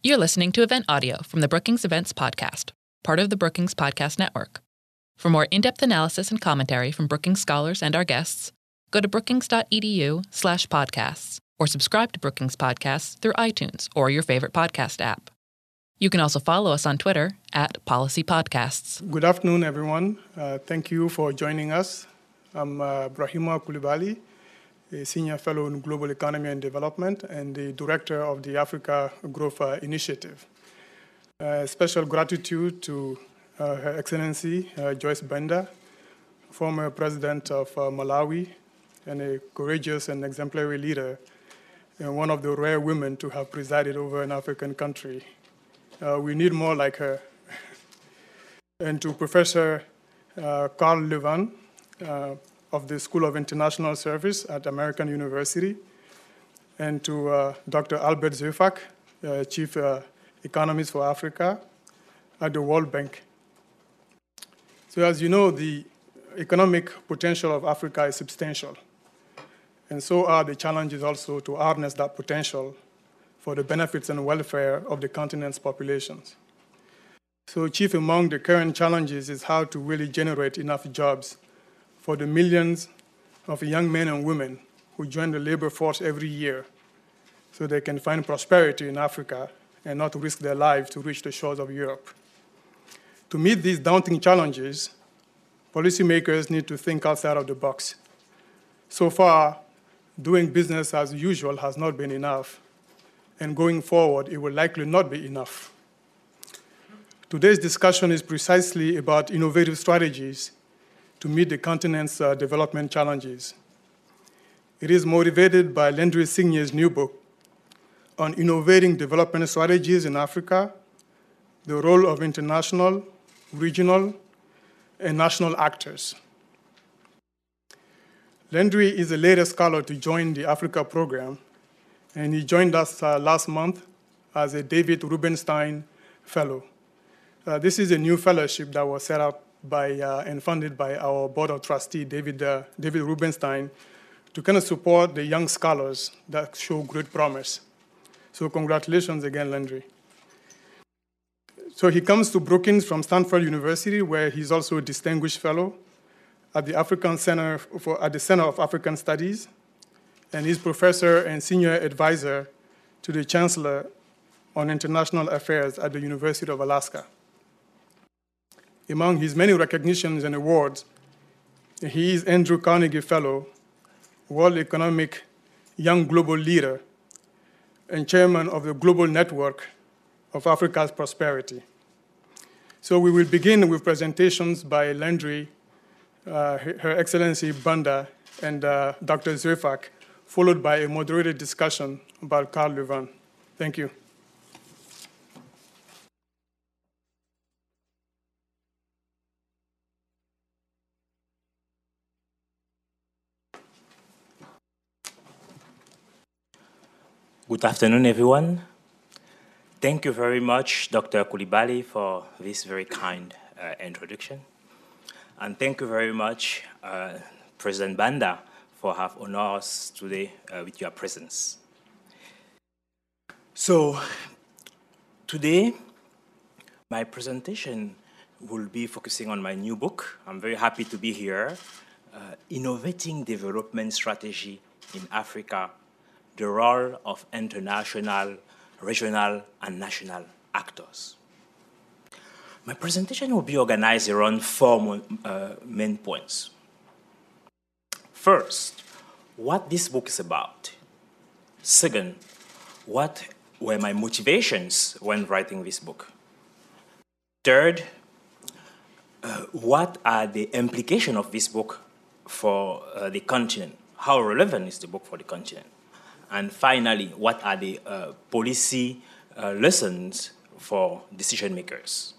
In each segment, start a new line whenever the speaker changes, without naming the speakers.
You're listening to event audio from the Brookings Events Podcast, part of the Brookings Podcast Network. For more in-depth analysis and commentary from Brookings scholars and our guests, go to brookings.edu/podcasts or subscribe to Brookings Podcasts through iTunes or your favorite podcast app. You can also follow us on Twitter @PolicyPodcasts.
Good afternoon, everyone. Thank you for joining us. I'm Brahima Coulibaly, a senior fellow in global economy and development and the director of the Africa Growth Initiative. Special gratitude to Her Excellency Joyce Banda, former president of Malawi and a courageous and exemplary leader and one of the rare women to have presided over an African country. We need more like her. And to Professor Carl Leuven of the School of International Service at American University, and to Dr. Albert Zeufach, Chief Economist for Africa at the World Bank. So as you know, the economic potential of Africa is substantial, and so are the challenges also to harness that potential for the benefits and welfare of the continent's populations. So chief among the current challenges is how to really generate enough jobs for the millions of young men and women who join the labor force every year so they can find prosperity in Africa and not risk their lives to reach the shores of Europe. To meet these daunting challenges, policymakers need to think outside of the box. So far, doing business as usual has not been enough, and going forward, it will likely not be enough. Today's discussion is precisely about innovative strategies to meet the continent's development challenges. It is motivated by Landry Signier's new book on innovating development strategies in Africa, the role of international, regional, and national actors. Landry is the latest scholar to join the Africa program, and he joined us last month as a David Rubenstein Fellow. This is a new fellowship that was set up by and funded by our Board of Trustees, David Rubenstein, to kind of support the young scholars that show great promise. So congratulations again, Landry. So he comes to Brookings from Stanford University, where he's also a distinguished fellow at the at the Center of African Studies, and he's professor and senior advisor to the Chancellor on International Affairs at the University of Alaska. Among his many recognitions and awards, he is Andrew Carnegie Fellow, World Economic Young Global Leader, and chairman of the Global Network of Africa's Prosperity. So we will begin with presentations by Landry, Her Excellency Banda, and Dr. Zeufach, followed by a moderated discussion about Carl Leuven. Thank you.
Good afternoon, everyone. Thank you very much, Dr. Coulibaly, for this very kind introduction. And thank you very much, President Banda, for having honored us today with your presence. So today, my presentation will be focusing on my new book. I'm very happy to be here, Innovating Development Strategy in Africa, the role of international, regional, and national actors. My presentation will be organized around four main points. First, what this book is about. Second, what were my motivations when writing this book. Third, what are the implications of this book for the continent? How relevant is the book for the continent? And finally, what are the policy lessons for decision makers?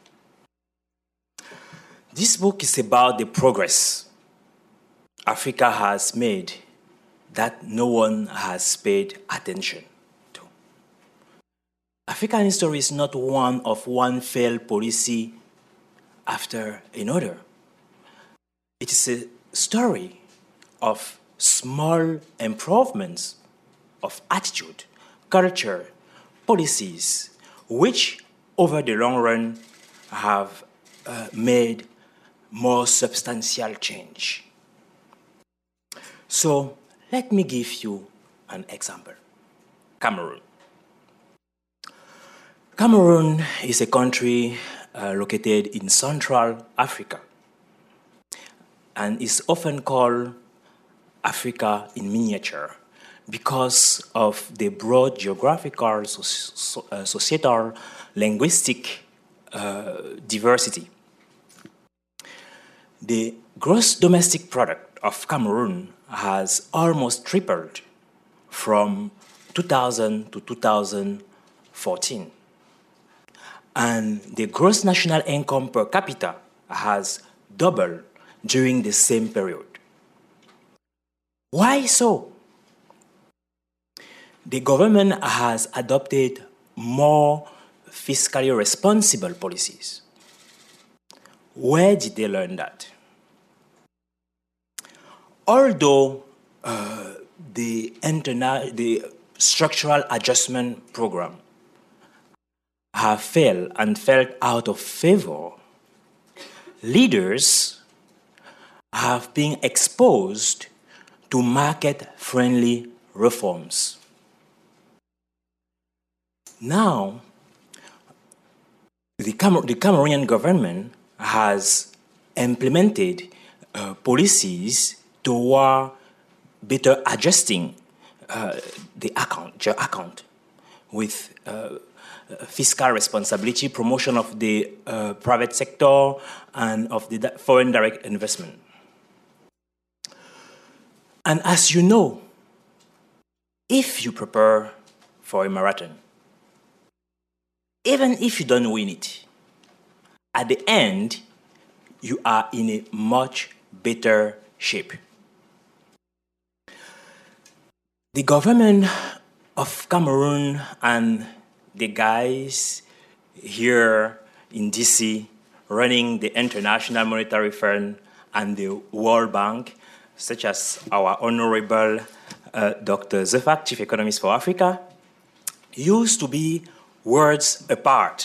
This book is about the progress Africa has made that no one has paid attention to. African history is not one of one failed policy after another. It is a story of small improvements of attitude, culture, policies, which over the long run have made more substantial change. So let me give you an example. Cameroon. Cameroon is a country located in Central Africa and is often called Africa in miniature because of the broad geographical, societal, linguistic diversity. The gross domestic product of Cameroon has almost tripled from 2000 to 2014. And the gross national income per capita has doubled during the same period. Why so? The government has adopted more fiscally responsible policies. Where did they learn that? Although the structural adjustment program have failed and fell out of favor, leaders have been exposed to market-friendly reforms. Now, the Cameroonian government has implemented policies toward better adjusting your account with fiscal responsibility, promotion of the private sector, and of the foreign direct investment. And as you know, if you prepare for a marathon, even if you don't win it, at the end, you are in a much better shape. The government of Cameroon and the guys here in DC running the International Monetary Fund and the World Bank, such as our Honorable Dr. Zefak, Chief Economist for Africa, used to be worlds apart.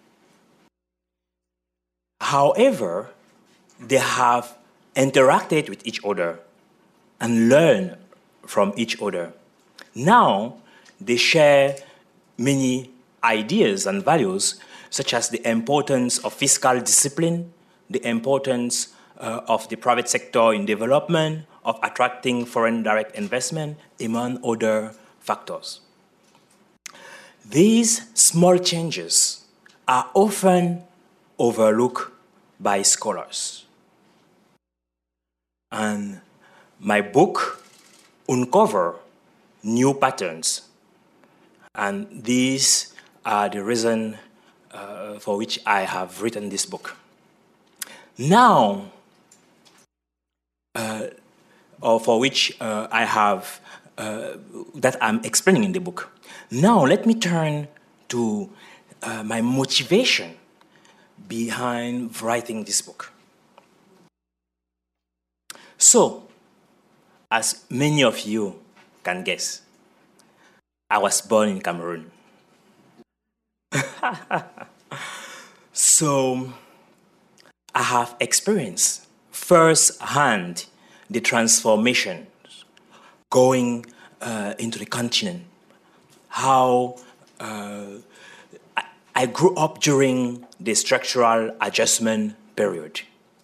However, they have interacted with each other and learned from each other. Now, they share many ideas and values, such as the importance of fiscal discipline, the importance of the private sector in development, of attracting foreign direct investment, among other factors. These small changes are often overlooked by scholars. And my book uncovers new patterns. And these are the reason for which I have written this book. Now, or for which I have, that I'm explaining in the book. Now, let me turn to my motivation behind writing this book. So, as many of you can guess, I was born in Cameroon. So, I have experienced firsthand the transformation going into the continent. How I grew up during the structural adjustment period.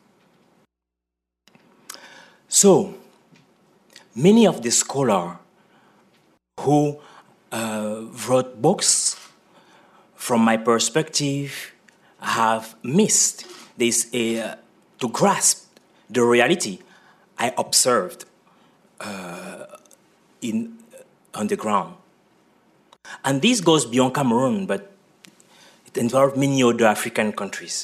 So, many of the scholars who wrote books, from my perspective, have missed this to grasp the reality I observed on the ground. And this goes beyond Cameroon, but it involves many other African countries.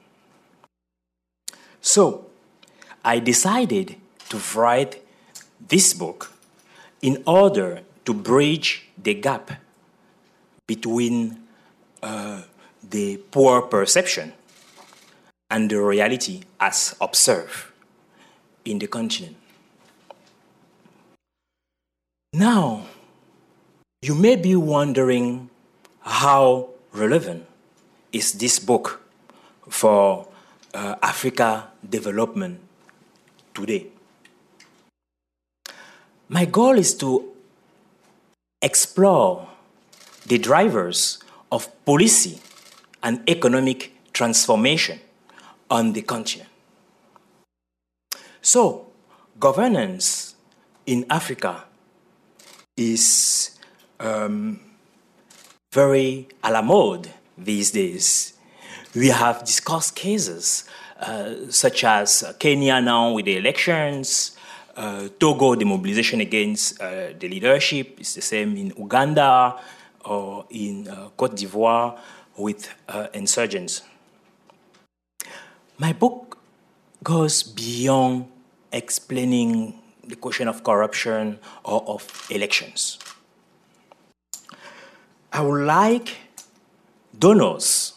So, I decided to write this book in order to bridge the gap between the poor perception and the reality as observed in the continent. Now, you may be wondering how relevant is this book for Africa development today? My goal is to explore the drivers of policy and economic transformation on the continent. So, governance in Africa is very à la mode these days. We have discussed cases such as Kenya now with the elections, Togo, the mobilization against the leadership. It's the same in Uganda or in Côte d'Ivoire with insurgents. My book goes beyond explaining the question of corruption or of elections. I would like donors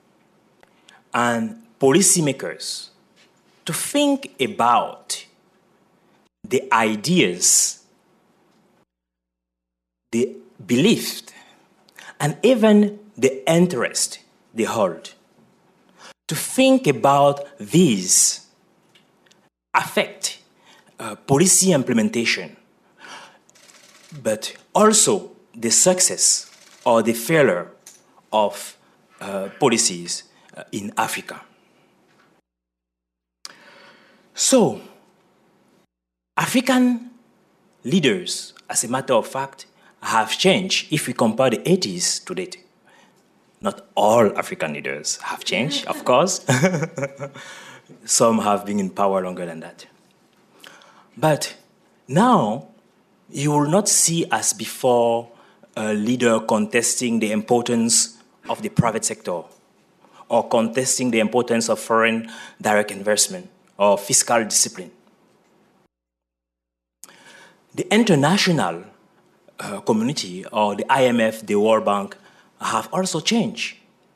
and policymakers to think about the ideas, the belief, and even the interest they hold. To think about these affect policy implementation, but also the success or the failure of policies in Africa. So, African leaders, as a matter of fact, have changed if we compare the 80s to date. Not all African leaders have changed, of course. Some have been in power longer than that. But now, you will not see as before a leader contesting the importance of the private sector or contesting the importance of foreign direct investment or fiscal discipline. The international community or the IMF, the World Bank, have also changed.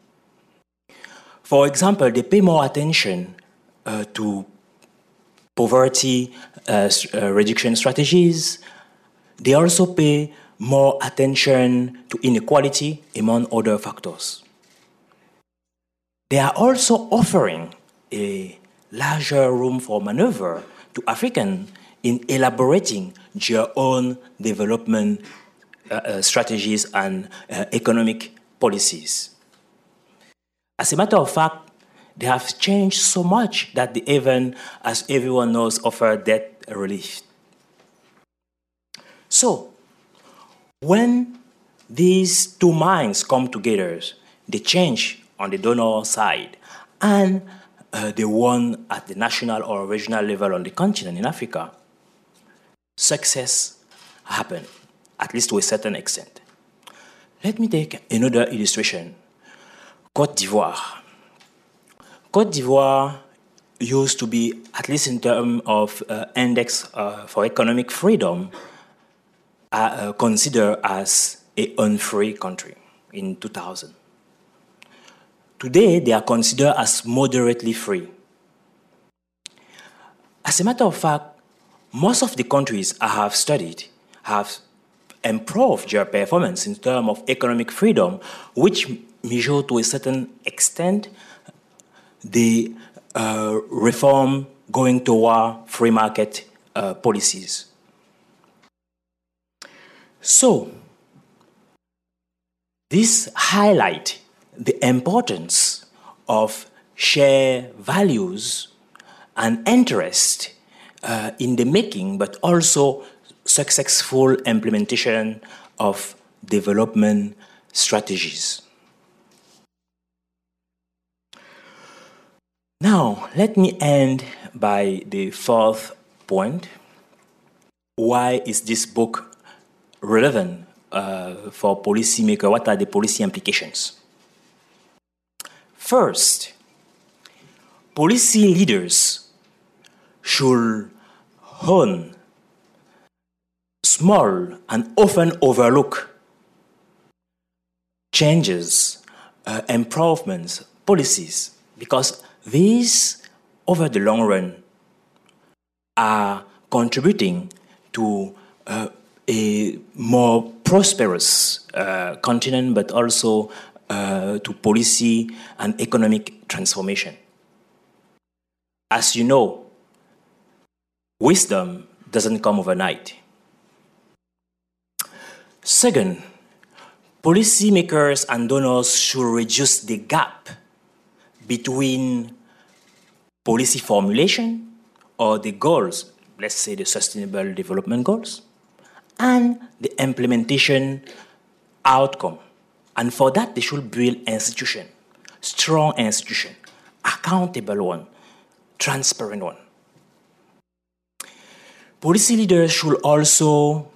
For example, they pay more attention to poverty reduction strategies. They also pay more attention to inequality, among other factors. They are also offering a larger room for maneuver to Africans in elaborating their own development strategies and economic policies. As a matter of fact, they have changed so much that they even, as everyone knows, offer debt relief. So, when these two minds come together, they change on the donor side and the one at the national or regional level on the continent in Africa, success happens, at least to a certain extent. Let me take another illustration. Côte d'Ivoire. Côte d'Ivoire used to be, at least in terms of index for economic freedom, considered as an unfree country in 2000. Today, they are considered as moderately free. As a matter of fact, most of the countries I have studied have improved their performance in terms of economic freedom, which measure to a certain extent the reform going toward free market policies. So, this highlights the importance of shared values and interest in the making, but also successful implementation of development strategies. Now, let me end by the fourth point. Why is this book relevant for policymakers? What are the policy implications? First, policy leaders should hone small and often overlooked changes, improvements, policies, because these, over the long run, are contributing to a more prosperous continent, but also to policy and economic transformation. As you know, wisdom doesn't come overnight. Second, policymakers and donors should reduce the gap between policy formulation or the goals, let's say the Sustainable Development Goals, and the implementation outcome. And for that, they should build institution, strong institution, accountable one, transparent one. Policy leaders should also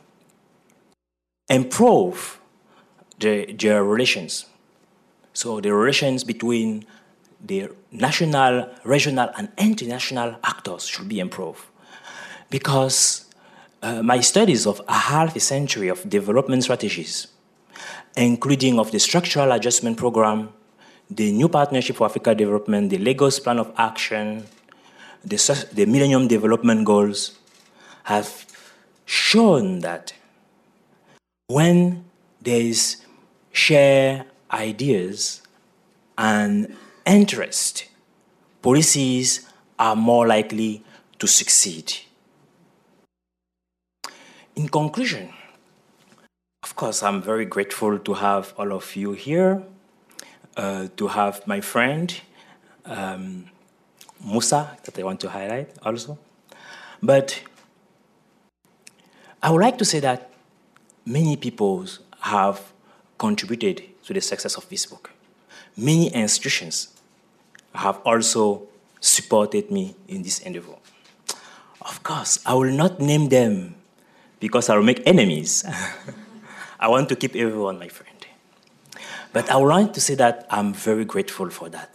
improve their relations. So the relations between the national, regional, and international actors should be improved. Because my studies of a half a century of development strategies, including of the Structural Adjustment Program, the New Partnership for Africa Development, the Lagos Plan of Action, the Millennium Development Goals, have shown that when there is shared ideas and interest, policies are more likely to succeed. In conclusion, of course, I'm very grateful to have all of you here, to have my friend, Musa, that I want to highlight also. But I would like to say that many people have contributed to the success of this book. Many institutions have also supported me in this endeavor. Of course, I will not name them because I will make enemies. I want to keep everyone my friend. But I would like to say that I'm very grateful for that.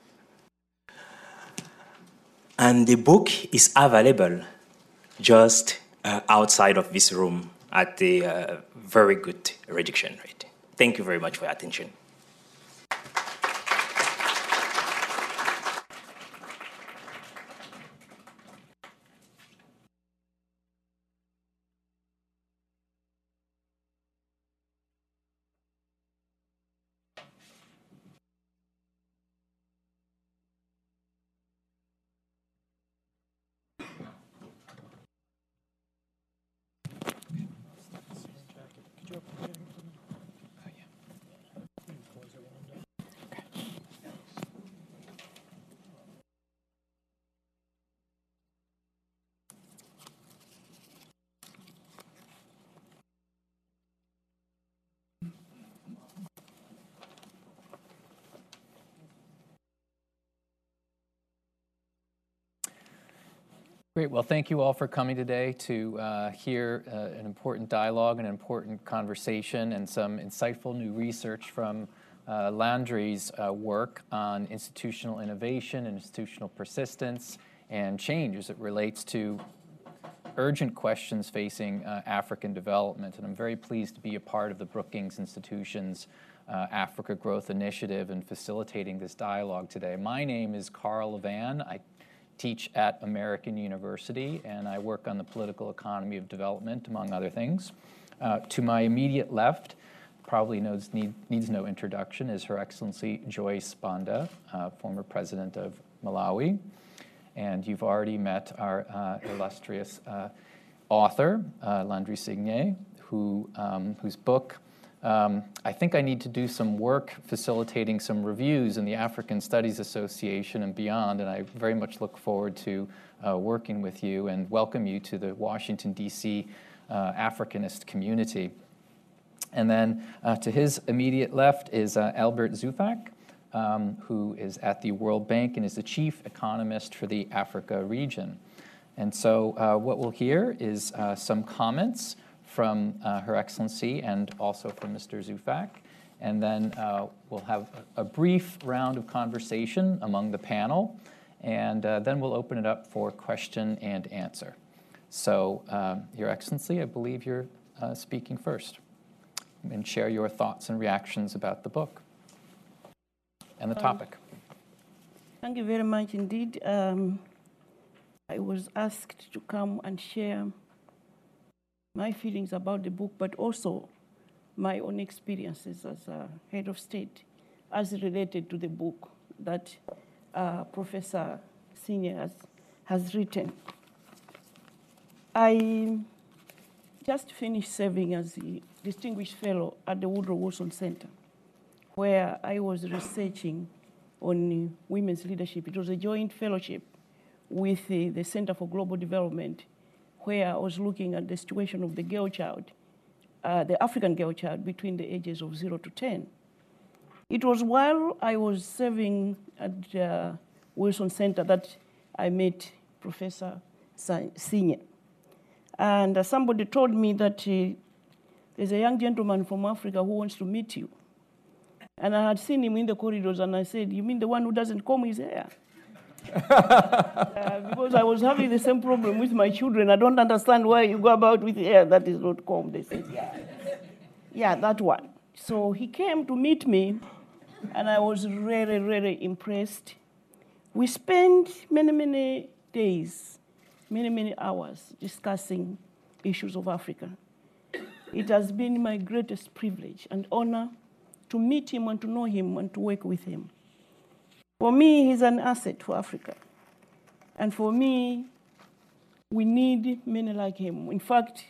And the book is available just outside of this room at a very good reduction rate. Thank you very much for your attention.
Great. Well, thank you all for coming today to hear an important dialogue, an important conversation, and some insightful new research from Landry's work on institutional innovation, institutional persistence, and change as it relates to urgent questions facing African development. And I'm very pleased to be a part of the Brookings Institution's Africa Growth Initiative and facilitating this dialogue today. My name is Carl Levan. I teach at American University, and I work on the political economy of development, among other things. To my immediate left, probably needs no introduction, is Her Excellency Joyce Banda, former president of Malawi. And you've already met our illustrious author, Landry Signé, whose book, I think I need to do some work facilitating some reviews in the African Studies Association and beyond, and I very much look forward to working with you and welcome you to the Washington, D.C. Africanist community. And then to his immediate left is Albert Zufak, who is at the World Bank and is the chief economist for the Africa region. And so what we'll hear is some comments from Her Excellency and also from Mr. Zufak. And then we'll have a brief round of conversation among the panel, and then we'll open it up for question and answer. So, Your Excellency, I believe you're speaking first, and share your thoughts and reactions about the book and the topic.
Thank you very much indeed. I was asked to come and share my feelings about the book, but also my own experiences as a head of state as related to the book that Professor Sinye has written. I just finished serving as the Distinguished Fellow at the Woodrow Wilson Center, where I was researching on women's leadership. It was a joint fellowship with the Center for Global Development, where I was looking at the situation of the girl child, the African girl child between the ages of 0 to 10. It was while I was serving at Wilson Center that I met Professor Sinye. And somebody told me that there's a young gentleman from Africa who wants to meet you. And I had seen him in the corridors, and I said, "You mean the one who doesn't comb his hair?" Because I was having the same problem with my children. I don't understand why you go about with hair that is not combed. They said, yeah, that one. So he came to meet me, and I was really, really impressed. We spent many, many days, many, many hours discussing issues of Africa. It has been my greatest privilege and honor to meet him and to know him and to work with him. For me, he's an asset for Africa. And for me, we need many like him. In fact,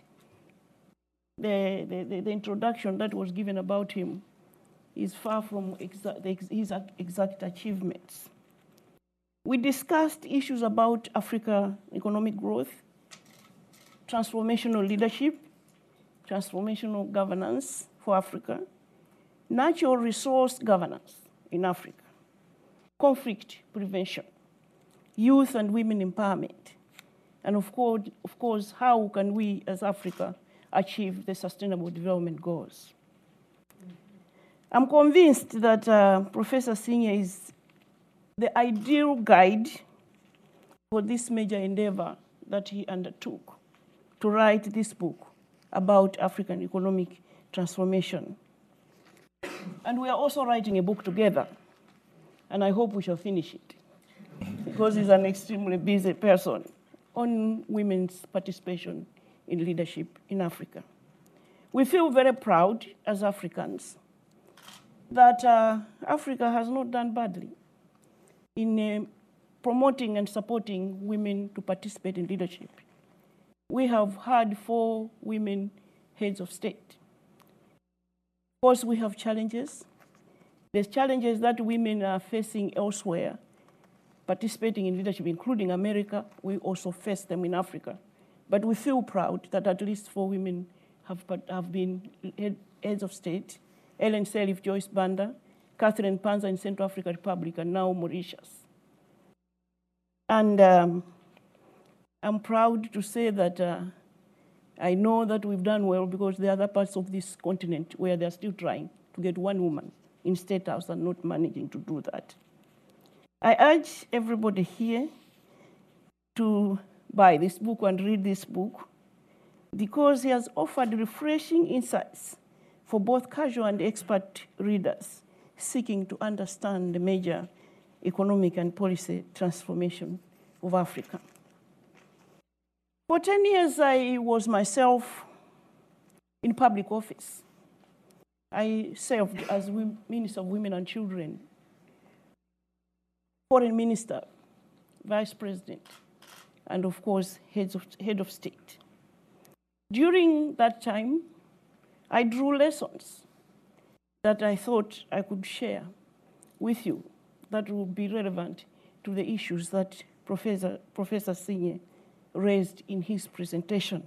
the introduction that was given about him is far from his exact achievements. We discussed issues about Africa economic growth, transformational leadership, transformational governance for Africa, natural resource governance in Africa, conflict prevention, youth and women empowerment, and of course, how can we as Africa achieve the Sustainable Development Goals. I'm convinced that Professor Sinye is the ideal guide for this major endeavor that he undertook to write this book about African economic transformation. And we are also writing a book together, and I hope we shall finish it, because he's an extremely busy person, on women's participation in leadership in Africa. We feel very proud as Africans that Africa has not done badly in promoting and supporting women to participate in leadership. We have had 4 women heads of state. Of course, we have challenges. There's challenges that women are facing elsewhere, participating in leadership, including America. We also face them in Africa. But we feel proud that at least 4 women have been heads of state: Ellen Sirleaf, Joyce Banda, Catherine Panza in Central African Republic, and now Mauritius. And I'm proud to say that I know that we've done well, because there are other parts of this continent where they're still trying to get 1 woman in State House and not managing to do that. I urge everybody here to buy this book and read this book, because he has offered refreshing insights for both casual and expert readers seeking to understand the major economic and policy transformation of Africa. For 10 years, I was myself in public office. I served as Minister of Women and Children, Foreign Minister, Vice President, and of course, head of state. During that time, I drew lessons that I thought I could share with you that would be relevant to the issues that Professor Sinye raised in his presentation.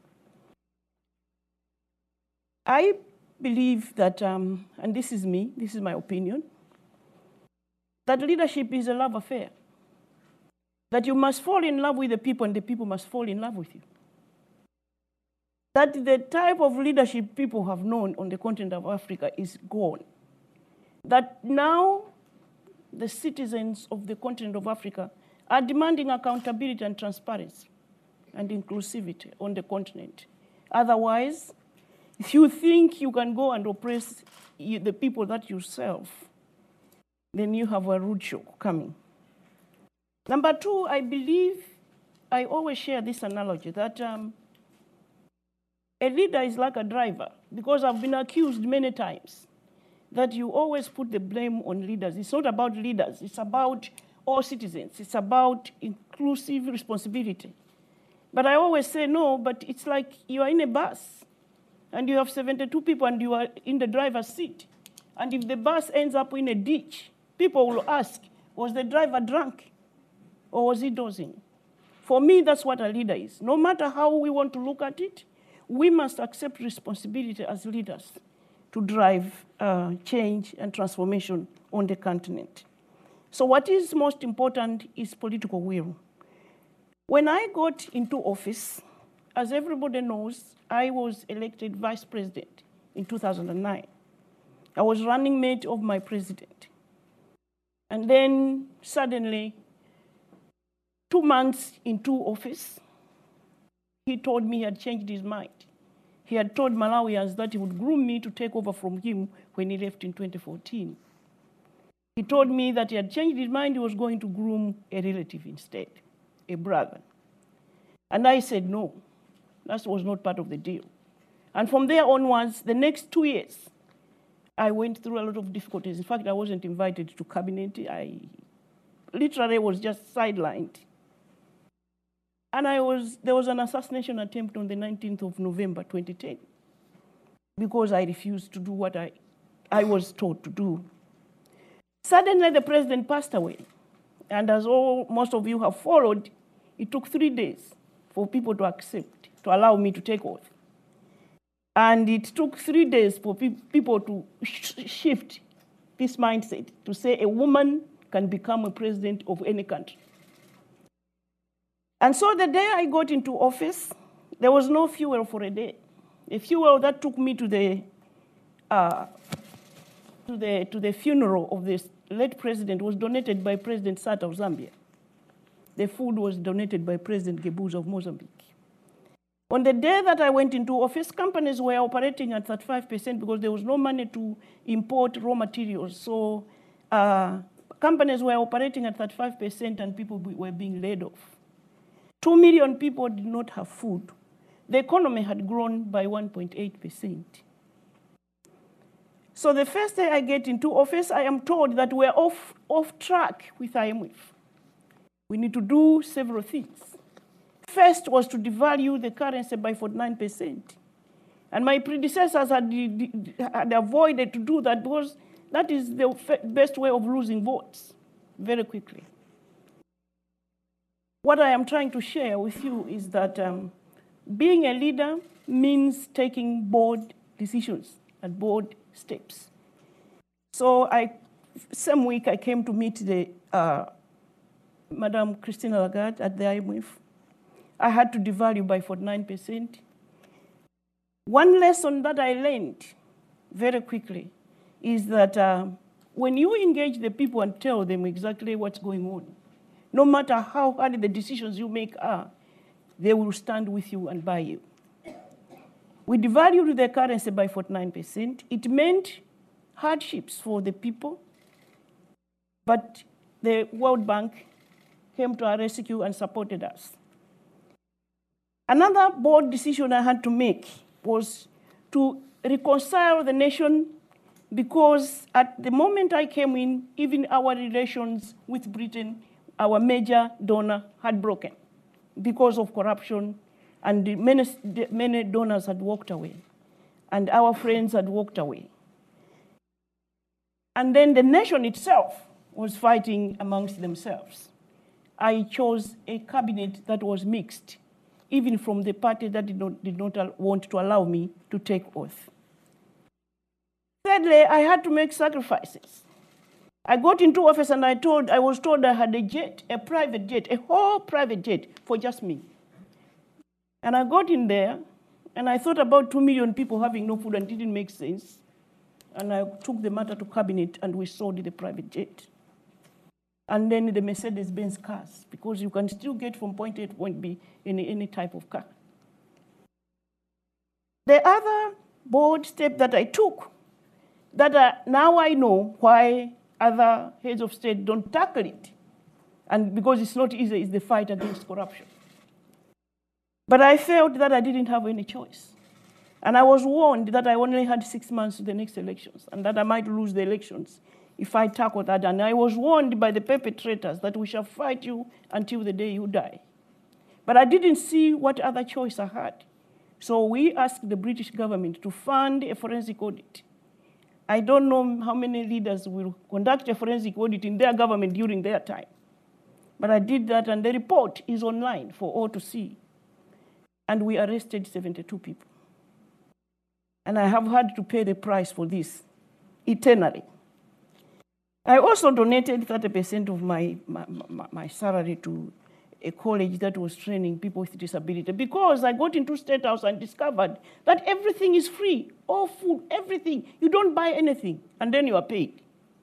I believe that, and this is me, this is my opinion, that leadership is a love affair. That you must fall in love with the people and the people must fall in love with you. That the type of leadership people have known on the continent of Africa is gone. That now the citizens of the continent of Africa are demanding accountability and transparency and inclusivity on the continent. Otherwise, if you think you can go and oppress the people that you serve, then you have a rude shock coming. Number 2, I always share this analogy that a leader is like a driver, because I've been accused many times that you always put the blame on leaders. It's not about leaders. It's about all citizens. It's about inclusive responsibility. But I always say, no, but it's like you are in a bus, and you have 72 people, and you are in the driver's seat. And if the bus ends up in a ditch, people will ask, was the driver drunk, or was he dozing? For me, that's what a leader is. No matter how we want to look at it, we must accept responsibility as leaders to drive change and transformation on the continent. So what is most important is political will. When I got into office, as everybody knows, I was elected vice president in 2009. I was running mate of my president. And then suddenly, 2 months into office, he told me he had changed his mind. He had told Malawians that he would groom me to take over from him when he left in 2014. He told me that he had changed his mind, he was going to groom a relative instead, a brother. And I said no, that was not part of the deal. And from there onwards, the next 2 years, I went through a lot of difficulties. In fact, I wasn't invited to cabinet. I literally was just sidelined. And there was an assassination attempt on the 19th of November, 2010, because I refused to do what I was told to do. Suddenly, the president passed away. And as most of you have followed, it took 3 days for people to accept, to allow me to take oath. And it took 3 days for people to shift this mindset, to say a woman can become a president of any country. And so the day I got into office, there was no fuel for a day. The fuel that took me to the funeral of this late president was donated by President Sata of Zambia. The food was donated by President Gebuza of Mozambique. On the day that I went into office, companies were operating at 35% because there was no money to import raw materials. So companies were operating at 35% and people were being laid off. 2 million people did not have food. The economy had grown by 1.8%. So the first day I get into office, I am told that we're off track with IMF. We need to do several things. First was to devalue the currency by 49%. And my predecessors had avoided to do that because that is the best way of losing votes very quickly. What I am trying to share with you is that being a leader means taking bold decisions and bold steps. So same week I came to meet Madam Christine Lagarde at the IMF. I had to devalue by 49%. One lesson that I learned very quickly is that when you engage the people and tell them exactly what's going on, no matter how hard the decisions you make are, they will stand with you and by you. We devalued the currency by 49%. It meant hardships for the people, but the World Bank came to our rescue and supported us. Another bold decision I had to make was to reconcile the nation because at the moment I came in, even our relations with Britain, our major donor, had broken because of corruption, and many donors had walked away, and our friends had walked away. And then the nation itself was fighting amongst themselves. I chose a cabinet that was mixed, even from the party that did not want to allow me to take oath. Thirdly, I had to make sacrifices. I got into office and I was told I had a jet, a private jet, a whole private jet for just me. And I got in there and I thought about 2 million people having no food and it didn't make sense. And I took the matter to cabinet and we sold the private jet. And then the Mercedes-Benz cars, because you can still get from point A to point B in any type of car. The other bold step that I took, now I know why other heads of state don't tackle it, and because it's not easy, is the fight against corruption. But I felt that I didn't have any choice. And I was warned that I only had 6 months to the next elections and that I might lose the elections if I tackle that. And I was warned by the perpetrators that we shall fight you until the day you die. But I didn't see what other choice I had. So we asked the British government to fund a forensic audit. I don't know how many leaders will conduct a forensic audit in their government during their time. But I did that, and the report is online for all to see. And we arrested 72 people. And I have had to pay the price for this eternally. I also donated 30% of my salary to a college that was training people with disability, because I got into State House and discovered that everything is free, all food, everything. You don't buy anything, and then you are paid.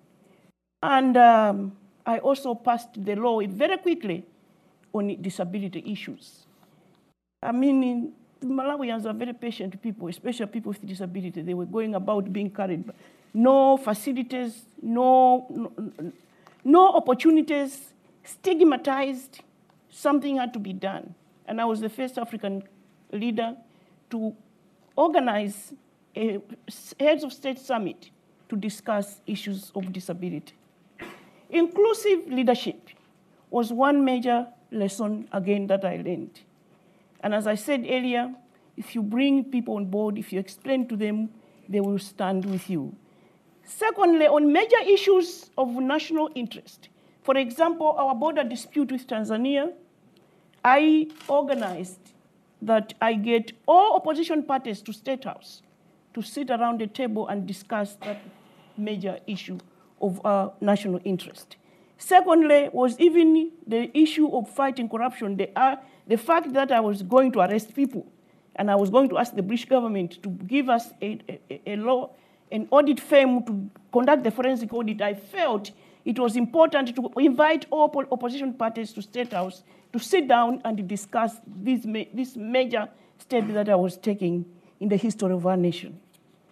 And I also passed the law very quickly on disability issues. I mean, Malawians are very patient people, especially people with disability. They were going about being carried. No facilities, no opportunities, stigmatized. Something had to be done. And I was the first African leader to organize a Heads of State Summit to discuss issues of disability. Inclusive leadership was one major lesson, again, that I learned. And as I said earlier, if you bring people on board, if you explain to them, they will stand with you. Secondly, on major issues of national interest, for example, our border dispute with Tanzania, I organized that I get all opposition parties to State House to sit around the table and discuss that major issue of our national interest. Secondly, was even the issue of fighting corruption. The fact that I was going to arrest people, and I was going to ask the British government to give us an audit firm to conduct the forensic audit, I felt it was important to invite all opposition parties to State House to sit down and discuss this major step that I was taking in the history of our nation.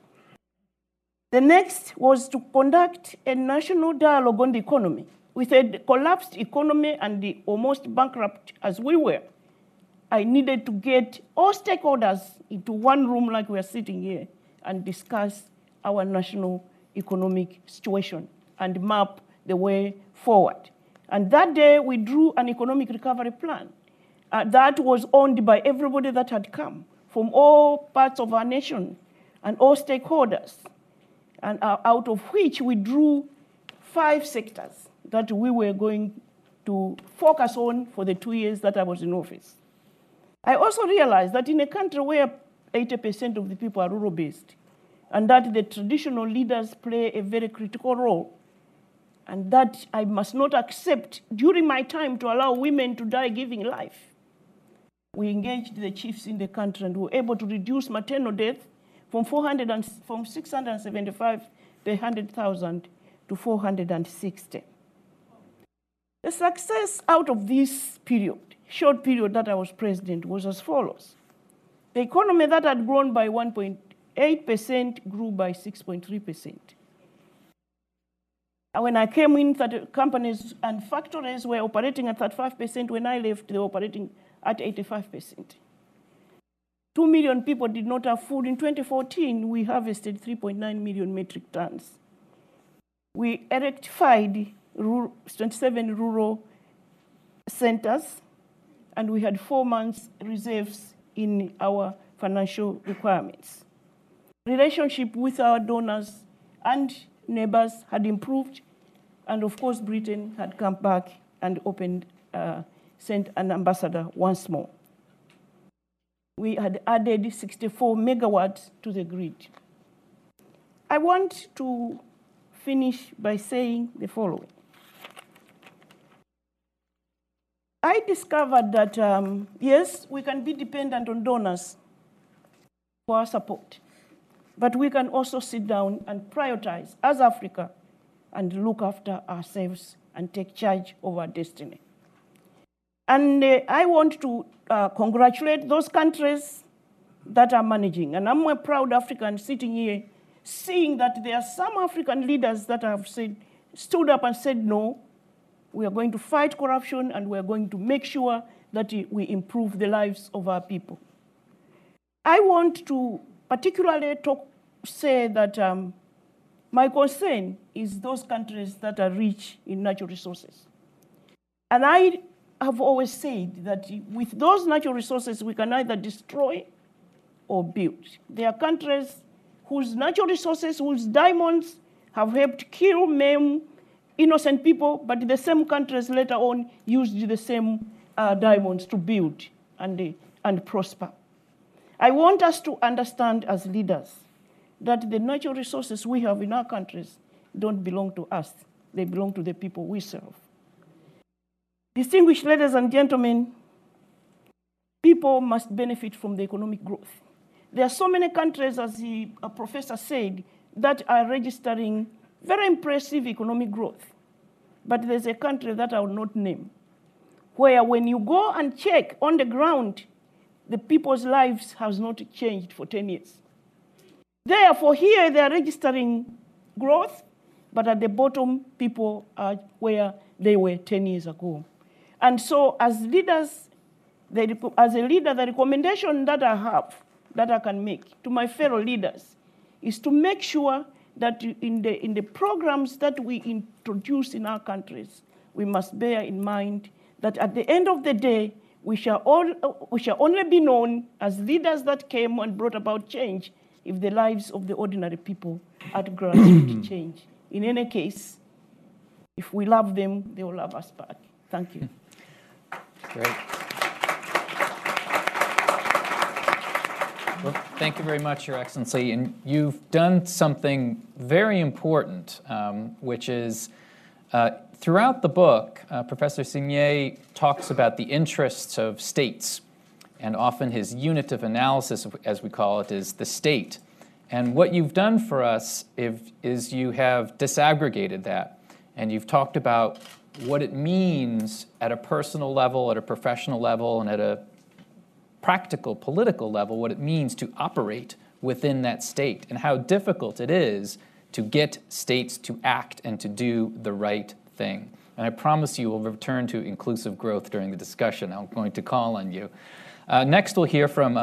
The next was to conduct a national dialogue on the economy. With a collapsed economy and almost bankrupt as we were, I needed to get all stakeholders into one room like we are sitting here and discuss our national economic situation and map the way forward. And that day, we drew an economic recovery plan that was owned by everybody that had come from all parts of our nation and all stakeholders, and out of which we drew 5 sectors that we were going to focus on for the 2 years that I was in office. I also realized that in a country where 80% of the people are rural-based, and that the traditional leaders play a very critical role, and that I must not accept during my time to allow women to die giving life. We engaged the chiefs in the country and were able to reduce maternal death from 675 per 100,000 to 460. The success out of this period, short period that I was president, was as follows. The economy that had grown by 1.8% grew by 6.3%. When I came in, companies and factories were operating at 35%. When I left, they were operating at 85%. 2 million people did not have food. In 2014, we harvested 3.9 million metric tons. We electrified 27 rural centers, and we had 4 months reserves in our financial requirements. Relationship with our donors and neighbors had improved, and of course, Britain had come back and sent an ambassador once more. We had added 64 megawatts to the grid. I want to finish by saying the following. I discovered that, yes, we can be dependent on donors for our support, but we can also sit down and prioritize as Africa and look after ourselves and take charge of our destiny. And I want to congratulate those countries that are managing. And I'm a proud African sitting here, seeing that there are some African leaders that have stood up and said, no, we are going to fight corruption and we are going to make sure that we improve the lives of our people. I want to particularly say that my concern is those countries that are rich in natural resources. And I have always said that with those natural resources, we can either destroy or build. There are countries whose natural resources, whose diamonds have helped kill, maim innocent people, but the same countries later on used the same diamonds to build and prosper. I want us to understand as leaders that the natural resources we have in our countries don't belong to us. They belong to the people we serve. Distinguished ladies and gentlemen, people must benefit from the economic growth. There are so many countries, as the professor said, that are registering very impressive economic growth. But there's a country that I will not name, where when you go and check on the ground, the people's lives has not changed for 10 years. Therefore, here they are registering growth, but at the bottom, people are where they were 10 years ago. And so as leaders, as a leader, the recommendation that I have, that I can make to my fellow leaders, is to make sure that in the programs that we introduce in our countries, we must bear in mind that at the end of the day, we shall only be known as leaders that came and brought about change if the lives of the ordinary people at grassroots change. In any case, if we love them, they will love us back. Thank you.
Great. Well, thank you very much, Your Excellency. And you've done something very important, which is throughout the book, Professor Signé talks about the interests of states, and often his unit of analysis, as we call it, is the state. And what you've done for us is you have disaggregated that, and you've talked about what it means at a personal level, at a professional level, and at a practical political level, what it means to operate within that state, and how difficult it is to get states to act and to do the right thing. And I promise you we'll return to inclusive growth during the discussion. I'm going to call on you. Next, we'll hear from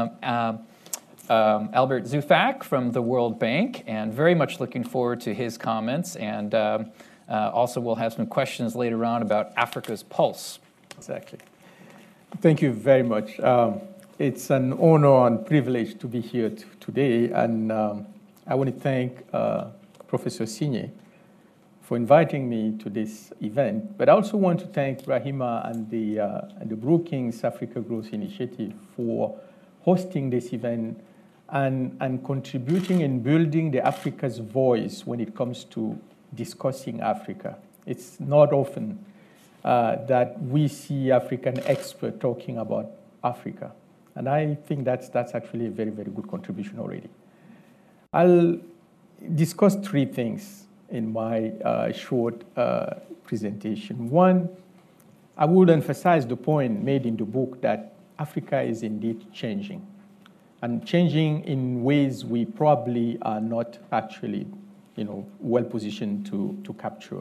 Albert Zufak from the World Bank, and very much looking forward to his comments. And also we'll have some questions later on about Africa's pulse.
Exactly. Thank you very much. It's an honor and privilege to be here today, and I want to thank Professor Signé for inviting me to this event. But I also want to thank Brahima and the Brookings Africa Growth Initiative for hosting this event and contributing in building the Africa's voice when it comes to discussing Africa. It's not often that we see African experts talking about Africa. And I think that's actually a very, very good contribution already. I'll discuss three things in my short presentation. One, I would emphasize the point made in the book that Africa is indeed changing, and changing in ways we probably are not actually, well positioned to capture,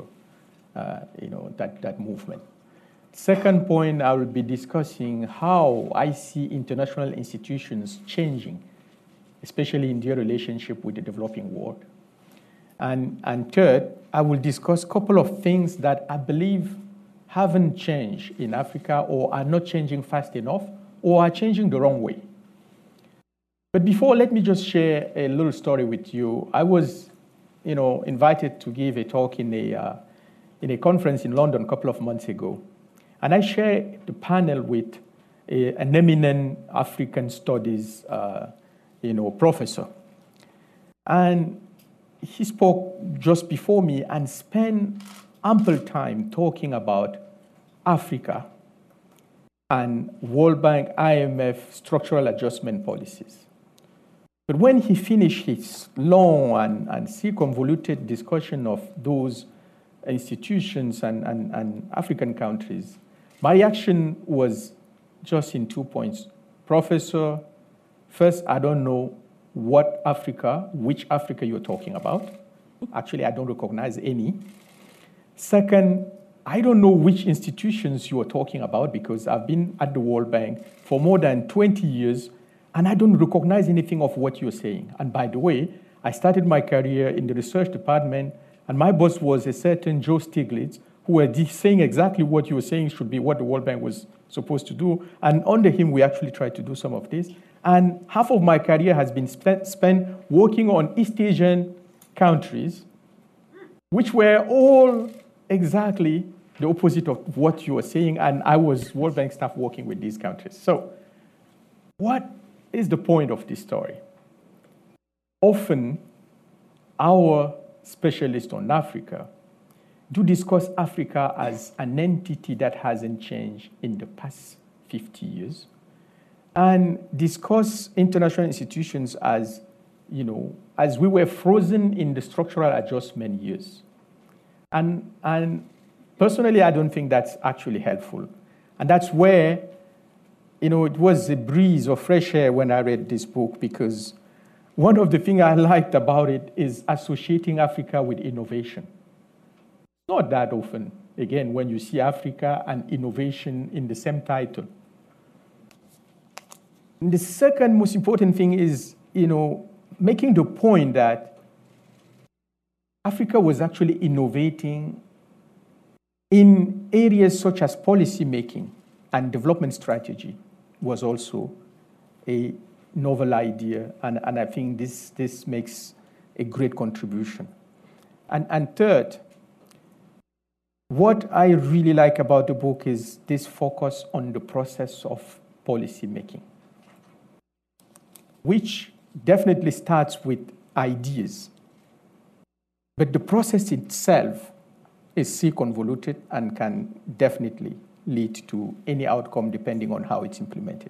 that movement. Second point, I will be discussing how I see international institutions changing, especially in their relationship with the developing world. And third, I will discuss a couple of things that I believe haven't changed in Africa, or are not changing fast enough, or are changing the wrong way. But before, let me just share a little story with you. I was, invited to give a talk in a conference in London a couple of months ago. And I shared the panel with an eminent African studies, professor. And he spoke just before me and spent ample time talking about Africa and World Bank, IMF structural adjustment policies. But when he finished his long and circumvoluted discussion of those institutions and African countries, my reaction was just in 2 points. Professor, first, I don't know which Africa you're talking about. Actually, I don't recognize any. Second, I don't know which institutions you are talking about, because I've been at the World Bank for more than 20 years, and I don't recognize anything of what you're saying. And by the way, I started my career in the research department, and my boss was a certain Joe Stiglitz, who were saying exactly what you were saying should be what the World Bank was supposed to do. And under him, we actually tried to do some of this. And half of my career has been spent working on East Asian countries, which were all exactly the opposite of what you were saying. And I was World Bank staff working with these countries. So what is the point of this story? Often, our specialists on Africa do discuss Africa as an entity that hasn't changed in the past 50 years, and discuss international institutions as, as we were frozen in the structural adjustment years. And personally, I don't think that's actually helpful. And that's where, it was a breeze of fresh air when I read this book, because one of the things I liked about it is associating Africa with innovation. Not that often, again, when you see Africa and innovation in the same title. And the second most important thing is, making the point that Africa was actually innovating in areas such as policy making, and development strategy was also a novel idea, and I think this makes a great contribution. And third, what I really like about the book is this focus on the process of policy making, which definitely starts with ideas. But the process itself is still convoluted and can definitely lead to any outcome depending on how it's implemented.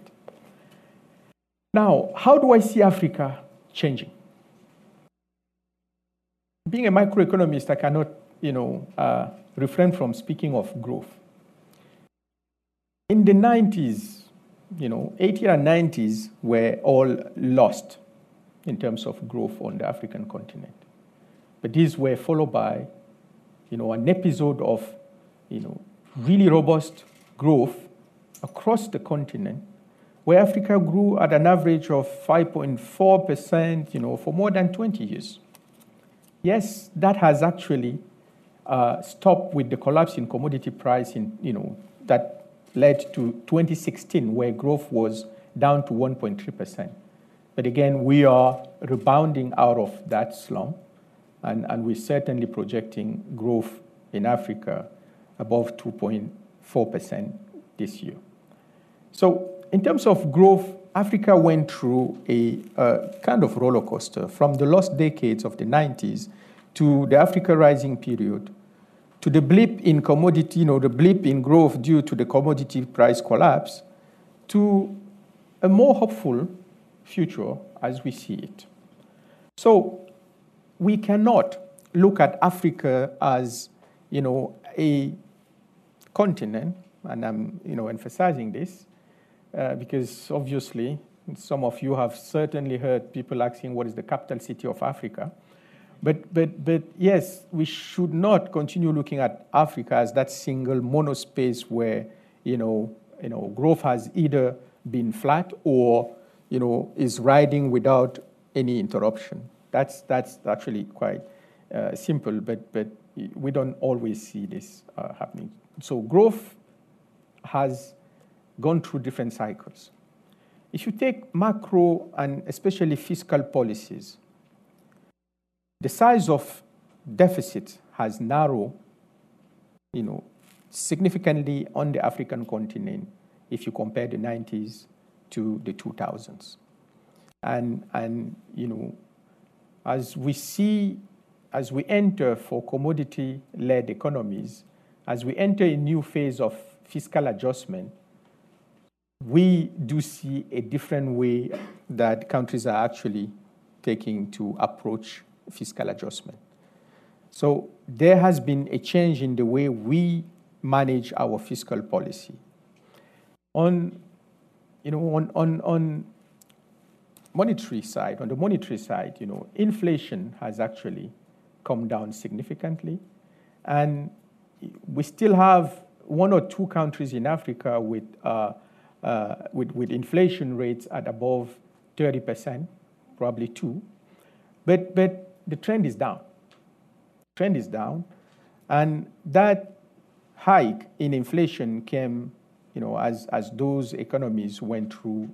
Now, how do I see Africa changing? Being a microeconomist, I cannot, refrain from speaking of growth. In the 90s, 80s and 90s were all lost in terms of growth on the African continent. But these were followed by, an episode of, really robust growth across the continent, where Africa grew at an average of 5.4%, for more than 20 years. Yes, that has actually stopped with the collapse in commodity price that led to 2016, where growth was down to 1.3%. But again, we are rebounding out of that slump, and we're certainly projecting growth in Africa above 2.4% this year. So in terms of growth, Africa went through a kind of roller coaster from the lost decades of the 90s to the Africa Rising period, to the blip in commodity, the blip in growth due to the commodity price collapse, to a more hopeful future as we see it. So we cannot look at Africa as, a continent, and I'm, emphasizing this, because obviously some of you have certainly heard people asking what is the capital city of Africa. But yes, we should not continue looking at Africa as that single monospace where, growth has either been flat or, is riding without any interruption. That's actually quite simple, but we don't always see this happening. So growth has gone through different cycles. If you take macro and especially fiscal policies, the size of deficit has narrowed, significantly on the African continent if you compare the 90s to the 2000s. And as we enter for commodity-led economies, as we enter a new phase of fiscal adjustment, we do see a different way that countries are actually taking to approach fiscal adjustment. So there has been a change in the way we manage our fiscal policy. On monetary side, inflation has actually come down significantly, and we still have one or two countries in Africa with inflation rates at above 30%, probably 2%. But the trend is down. Trend is down. And that hike in inflation came, as those economies went through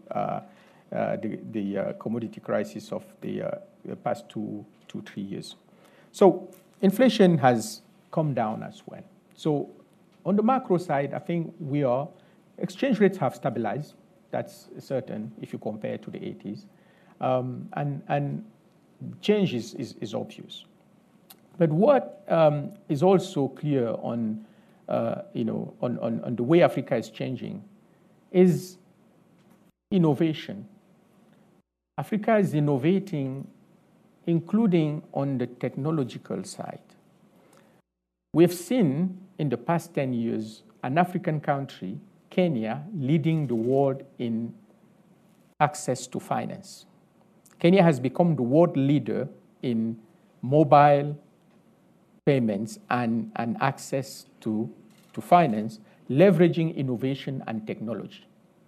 the commodity crisis of the past 2-3 years. So inflation has come down as well. So on the macro side, I think exchange rates have stabilized. That's certain if you compare to the 80s. And change is obvious. But what is also clear on the way Africa is changing is innovation. Africa is innovating, including on the technological side. We've seen in the past 10 years an African country, Kenya, leading the world in access to finance. Kenya has become the world leader in mobile payments and access to finance, leveraging innovation and technology.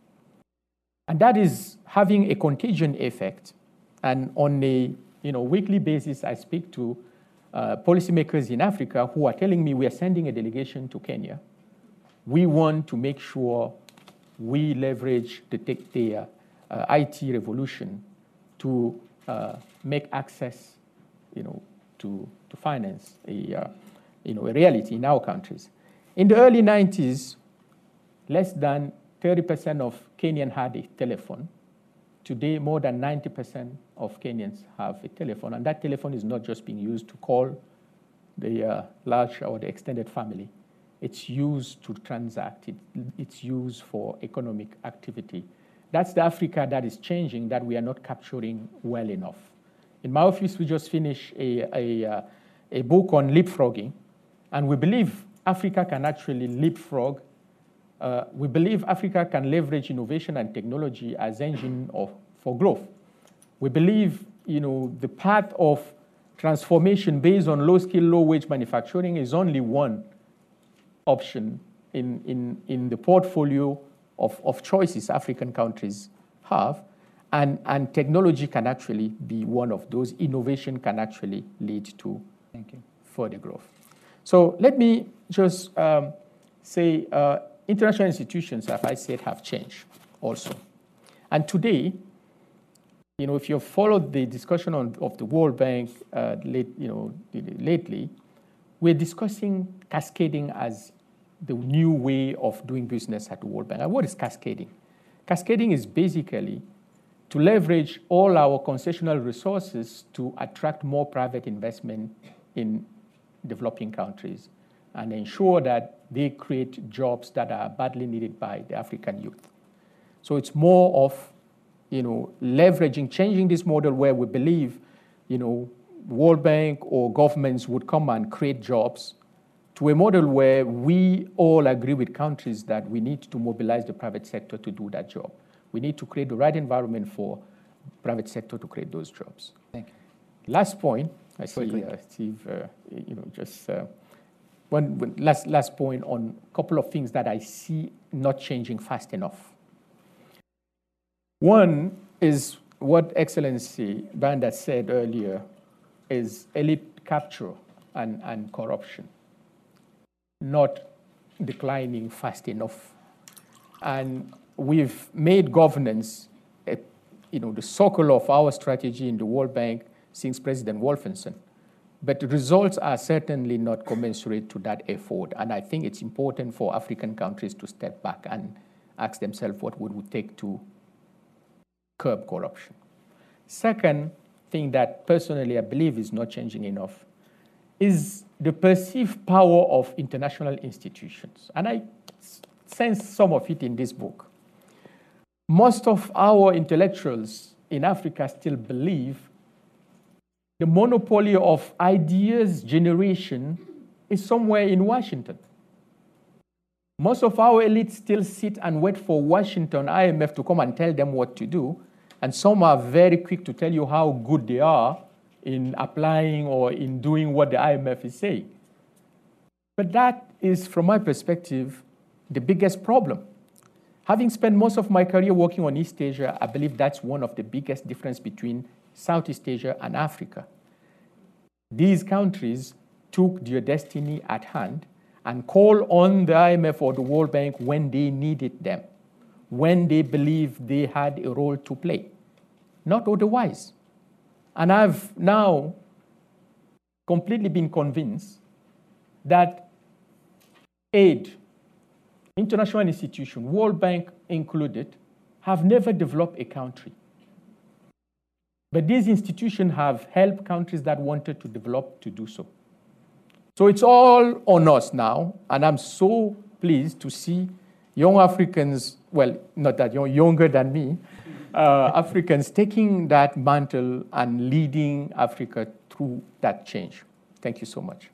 And that is having a contagion effect. And on a weekly basis, I speak to policymakers in Africa who are telling me we are sending a delegation to Kenya. We want to make sure we leverage the IT revolution to make access, to finance a reality in our countries. In the early 90s, less than 30% of Kenyans had a telephone. Today, more than 90% of Kenyans have a telephone, and that telephone is not just being used to call the large or the extended family. It's used to transact. It's used for economic activity. That's the Africa that is changing that we are not capturing well enough. In my office, we just finished a book on leapfrogging, and we believe Africa can actually leapfrog. We believe Africa can leverage innovation and technology as engine for growth. We believe, the path of transformation based on low-skill, low-wage manufacturing is only one option in the portfolio of choices African countries have, and technology can actually be one of those. Innovation can actually lead to further growth. So let me just say international institutions, as I said, have changed also. And today, if you've followed the discussion of the World Bank lately, we're discussing cascading as the new way of doing business at the World Bank. And what is cascading? Cascading is basically to leverage all our concessional resources to attract more private investment in developing countries and ensure that they create jobs that are badly needed by the African youth. So it's more of, leveraging, changing this model where we believe, World Bank or governments would come and create jobs to a model where we all agree with countries that we need to mobilize the private sector to do that job. We need to create the right environment for private sector to create those jobs.
Thank you.
Last point, I see Steve, one last point on a couple of things that I see not changing fast enough. One is what Excellency Banda said earlier, is elite capture and corruption not declining fast enough. And we've made governance, the circle of our strategy in the World Bank since President Wolfensohn. But the results are certainly not commensurate to that effort. And I think it's important for African countries to step back and ask themselves what would it take to curb corruption. Second thing that personally I believe is not changing enough is the perceived power of international institutions. And I sense some of it in this book. Most of our intellectuals in Africa still believe the monopoly of ideas generation is somewhere in Washington. Most of our elites still sit and wait for Washington, IMF to come and tell them what to do. And some are very quick to tell you how good they are in applying or in doing what the IMF is saying. But that is, from my perspective, the biggest problem. Having spent most of my career working on East Asia, I believe that's one of the biggest differences between Southeast Asia and Africa. These countries took their destiny at hand and called on the IMF or the World Bank when they needed them, when they believed they had a role to play, not otherwise. And I've now completely been convinced that aid, international institutions, World Bank included, have never developed a country. But these institutions have helped countries that wanted to develop to do so. So it's all on us now, and I'm so pleased to see young Africans, well, not that young, younger than me, Africans taking that mantle and leading Africa through that change. Thank you so much.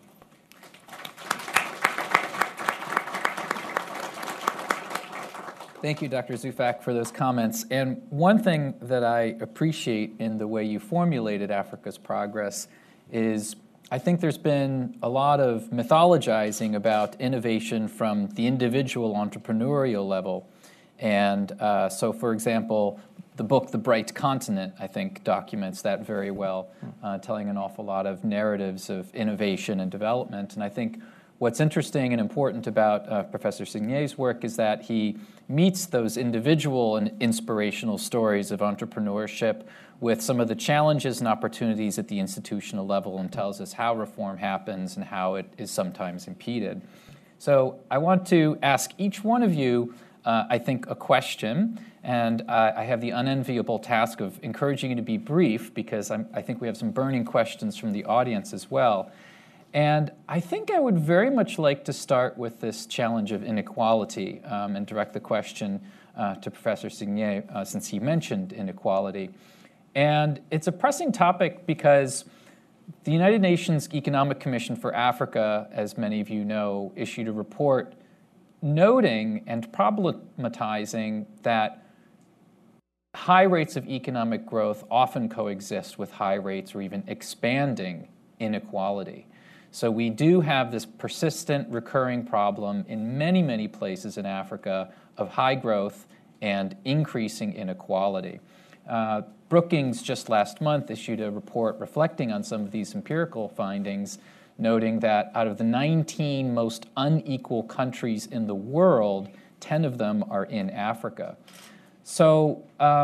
Thank you, Dr. Zufak, for those comments. And one thing that I appreciate in the way you formulated Africa's progress is I think there's been a lot of mythologizing about innovation from the individual entrepreneurial level. And so, for example, the book, The Bright Continent, I think documents that very well, telling an awful lot of narratives of innovation and development. And I think what's interesting and important about Professor Signier's work is that he meets those individual and inspirational stories of entrepreneurship with some of the challenges and opportunities at the institutional level and tells us how reform happens and how it is sometimes impeded. So I want to ask each one of you, I think, a question, and I have the unenviable task of encouraging you to be brief because I think we have some burning questions from the audience as well. And I think I would very much like to start with this challenge of inequality and direct the question to Professor Signier since he mentioned inequality. And it's a pressing topic because the United Nations Economic Commission for Africa, as many of you know, issued a report noting and problematizing that high rates of economic growth often coexist with high rates or even expanding inequality. So we do have this persistent, recurring problem in many, many places in Africa of high growth and increasing inequality. Brookings just last month issued a report reflecting on some of these empirical findings, noting that out of the 19 most unequal countries in the world, 10 of them are in Africa. So,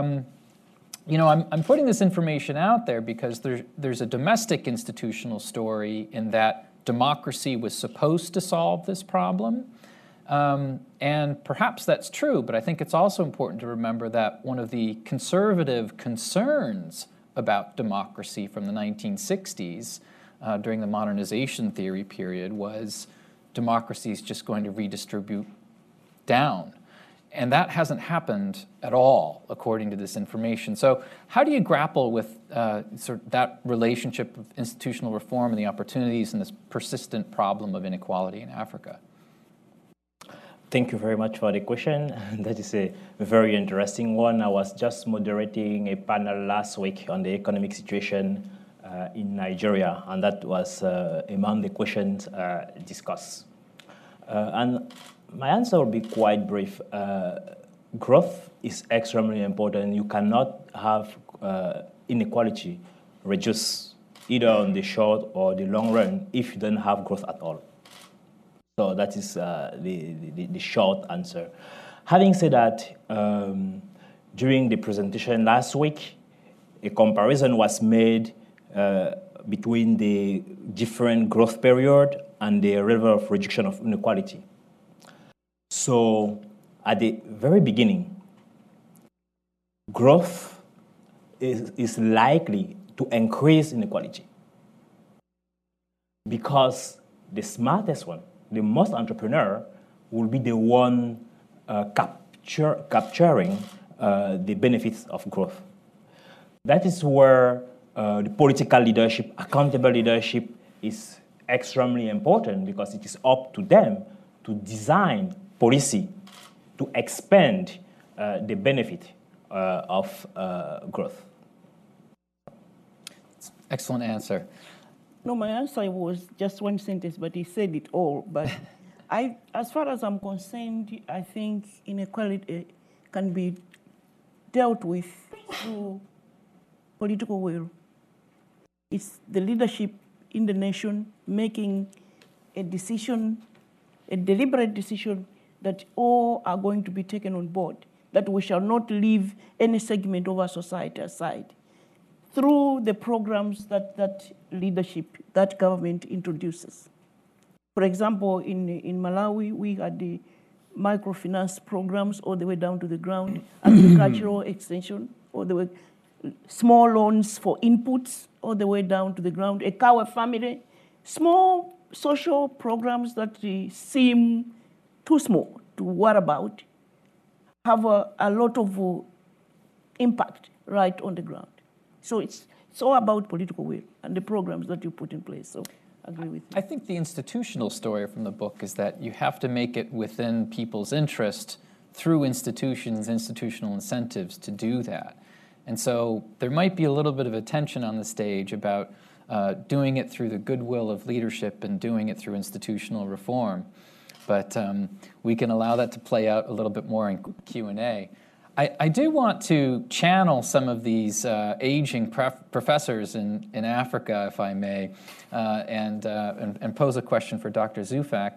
you know, I'm putting this information out there because there's a domestic institutional story in that democracy was supposed to solve this problem. And perhaps that's true, but I think it's also important to remember that one of the conservative concerns about democracy from the 1960s during the modernization theory period was democracy is just going to redistribute down. And that hasn't happened at all, according to this information. So how do you grapple with sort of that relationship of institutional reform and the opportunities and this persistent problem of inequality in Africa?
Thank you very much for the question. That is a very interesting one. I was just moderating a panel last week on the economic situation in Nigeria, and that was among the questions discussed. And my answer will be quite brief. Growth is extremely important. You cannot have inequality reduce either on the short or the long run if you don't have growth at all. So that is the short answer. Having said that, during the presentation last week, a comparison was made between the different growth period and the level of reduction of inequality. So at the very beginning, growth is likely to increase inequality because the smartest one, the most entrepreneur, will be the one capturing the benefits of growth. That is where the political leadership, accountable leadership, is extremely important because it is up to them to design policy to expand the benefit of growth.
Excellent answer.
No, my answer was just one sentence, but he said it all. But As far as I'm concerned, I think inequality can be dealt with through political will. It's the leadership in the nation making a decision, a deliberate decision that all are going to be taken on board, that we shall not leave any segment of our society aside through the programs that leadership, that government introduces. For example, in Malawi, we had the microfinance programs all the way down to the ground, agricultural extension, all the way, small loans for inputs, all the way down to the ground, a Kawe family, small social programs that seem too small to worry about, have a lot of impact right on the ground. So it's all about political will and the programs that you put in place. So I agree with you.
I think the institutional story from the book is that you have to make it within people's interest through institutions, institutional incentives to do that. And so there might be a little bit of a tension on the stage about doing it through the goodwill of leadership and doing it through institutional reform. But we can allow that to play out a little bit more in Q&A. I do want to channel some of these aging professors in Africa, if I may, and pose a question for Dr. Zufak.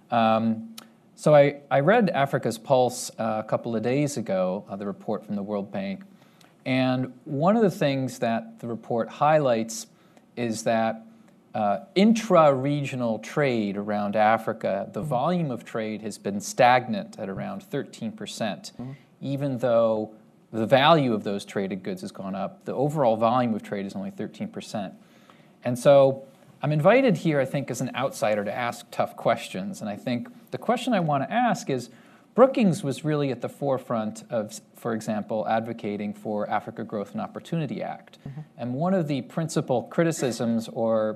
So I read Africa's Pulse a couple of days ago, the report from the World Bank, and one of the things that the report highlights is that intra-regional trade around Africa, the volume of trade has been stagnant at around 13%. Even though the value of those traded goods has gone up, the overall volume of trade is only 13%. And so I'm invited here, I think, as an outsider to ask tough questions. And I think the question I want to ask is, Brookings was really at the forefront of, for example, advocating for Africa Growth and Opportunity Act. And one of the principal criticisms or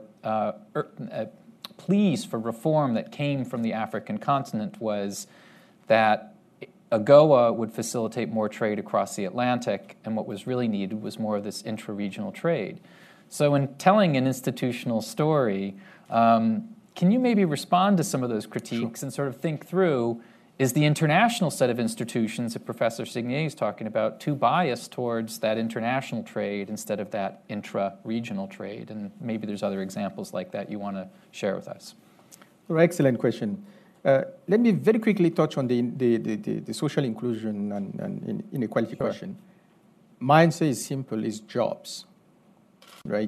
pleas for reform that came from the African continent was that AGOA would facilitate more trade across the Atlantic, and what was really needed was more of this intra-regional trade. So in telling an institutional story, can you maybe respond to some of those critiques and sort of think through, is the international set of institutions that Professor Signé is talking about too biased towards that international trade instead of that intra-regional trade? And maybe there's other examples like that you want to share with us.
Excellent question. Let me very quickly touch on the social inclusion and inequality question. My answer is simple, is jobs, right?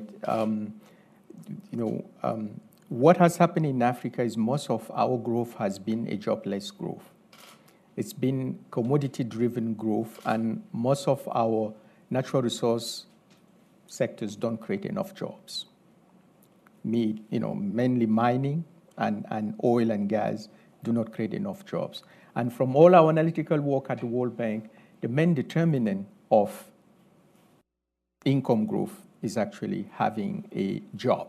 What has happened in Africa is most of our growth has been a jobless growth. It's been commodity-driven growth, and most of our natural resource sectors don't create enough jobs. Mainly mining and oil and gas do not create enough jobs. And from all our analytical work at the World Bank, the main determinant of income growth is actually having a job.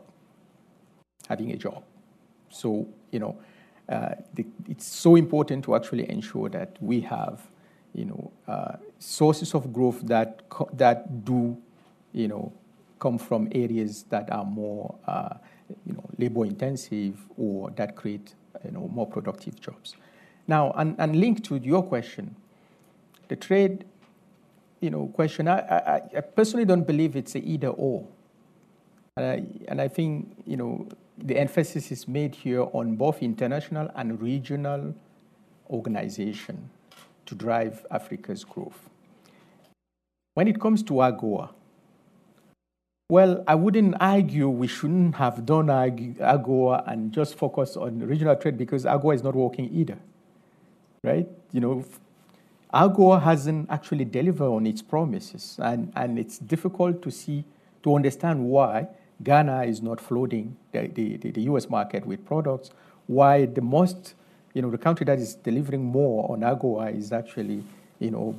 So, it's so important to actually ensure that we have, sources of growth that do, come from areas that are more, labor intensive or that create, more productive jobs. Now, and linked to your question, the trade, question, I personally don't believe it's an either or. And I think, the emphasis is made here on both international and regional organization to drive Africa's growth. When it comes to AGOA, well, I wouldn't argue we shouldn't have done AGOA and just focus on regional trade, because AGOA is not working either, right? AGOA hasn't actually delivered on its promises, and it's difficult to understand why Ghana is not flooding the U.S. market with products, why the country that is delivering more on AGOA is actually, it's not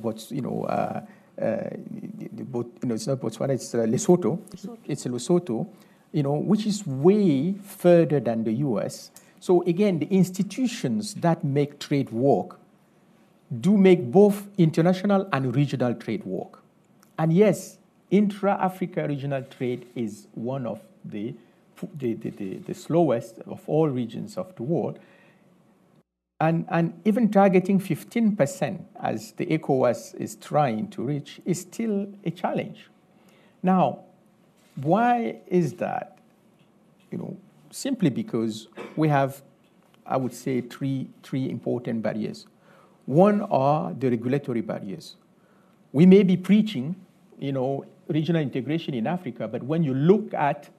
Botswana, it's Lesotho. It's Lesotho, which is way further than the U.S. So again, the institutions that make trade work do make both international and regional trade work. And yes, intra-Africa regional trade is one of the slowest of all regions of the world. And even targeting 15%, as the ECOWAS is trying to reach, is still a challenge. Now, why is that? Simply because we have, I would say, three important barriers. One are the regulatory barriers. We may be preaching, regional integration in Africa, but when you look at,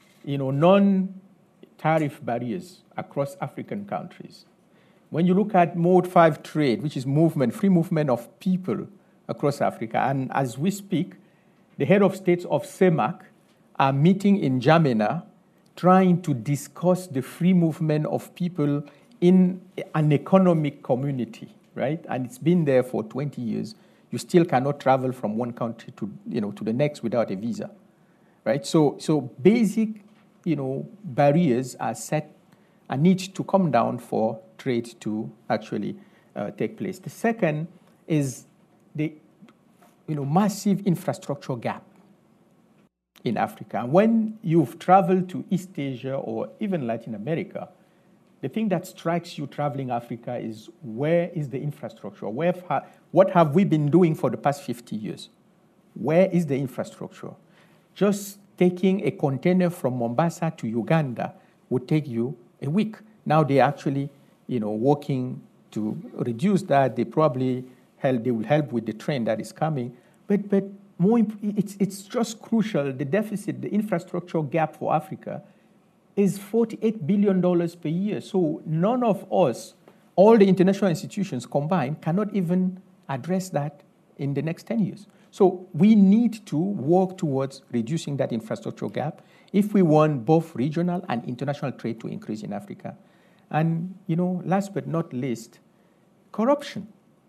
non-tariff barriers across African countries, when you look at Mode 5 trade, which is free movement of people across Africa, and as we speak, the head of states of CEMAC are meeting in N'Djamena, trying to discuss the free movement of people in an economic community, right? And it's been there for 20 years. You still cannot travel from one country to the next without a visa, right? So basic, barriers are set and need to come down for trade to actually take place. The second is the, massive infrastructure gap in Africa. When you've traveled to East Asia or even Latin America, the thing that strikes you traveling Africa is, where is the infrastructure? What have we been doing for the past 50 years? Where is the infrastructure? Just taking a container from Mombasa to Uganda would take you a week. Now they're actually, working to reduce that. They will help with the train that is coming. But more, it's just crucial. The deficit, the infrastructure gap for Africa is $48 billion per year. So none of us, all the international institutions combined, cannot even address that in the next 10 years. So we need to work towards reducing that infrastructure gap if we want both regional and international trade to increase in Africa. And, last but not least, corruption.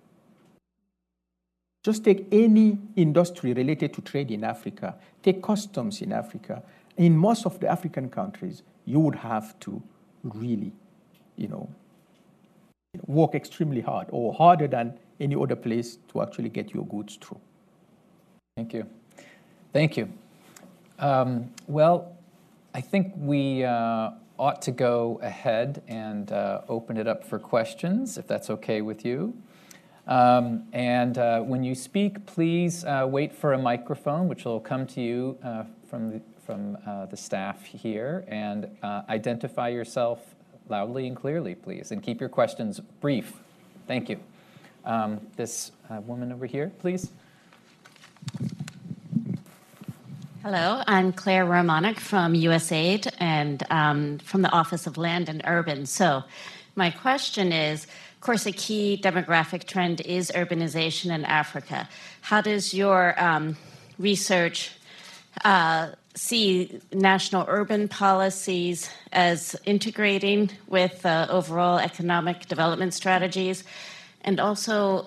Just take any industry related to trade in Africa, take customs in Africa. In most of the African countries, you would have to really, work extremely hard, or harder than any other place, to actually get your goods through.
Thank you. Thank you. Well, I think we ought to go ahead and open it up for questions, if that's okay with you. And when you speak, please wait for a microphone, which will come to you from the staff here, and identify yourself loudly and clearly, please, and keep your questions brief. Thank you. This woman over here, please.
Hello, I'm Claire Romanek from USAID and from the Office of Land and Urban. So my question is, of course, a key demographic trend is urbanization in Africa. How does your research see national urban policies as integrating with overall economic development strategies? And also,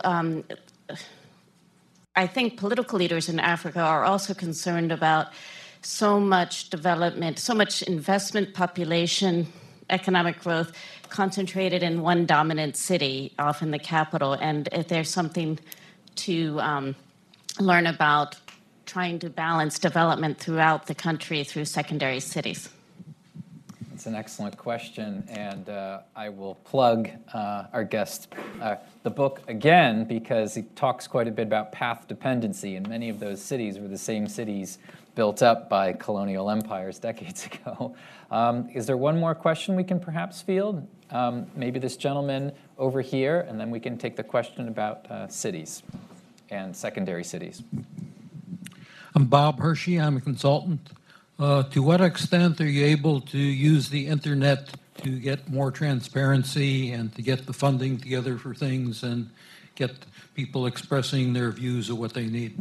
I think political leaders in Africa are also concerned about so much development, so much investment, population, economic growth concentrated in one dominant city, often the capital. And if there's something to learn about trying to balance development throughout the country through secondary cities.
It's an excellent question, and I will plug our guest, the book again, because he talks quite a bit about path dependency, and many of those cities were the same cities built up by colonial empires decades ago. Is there one more question we can perhaps field? Maybe this gentleman over here, and then we can take the question about cities and secondary cities.
I'm Bob Hershey. I'm a consultant. To what extent are you able to use the internet to get more transparency and to get the funding together for things and get people expressing their views of what they need?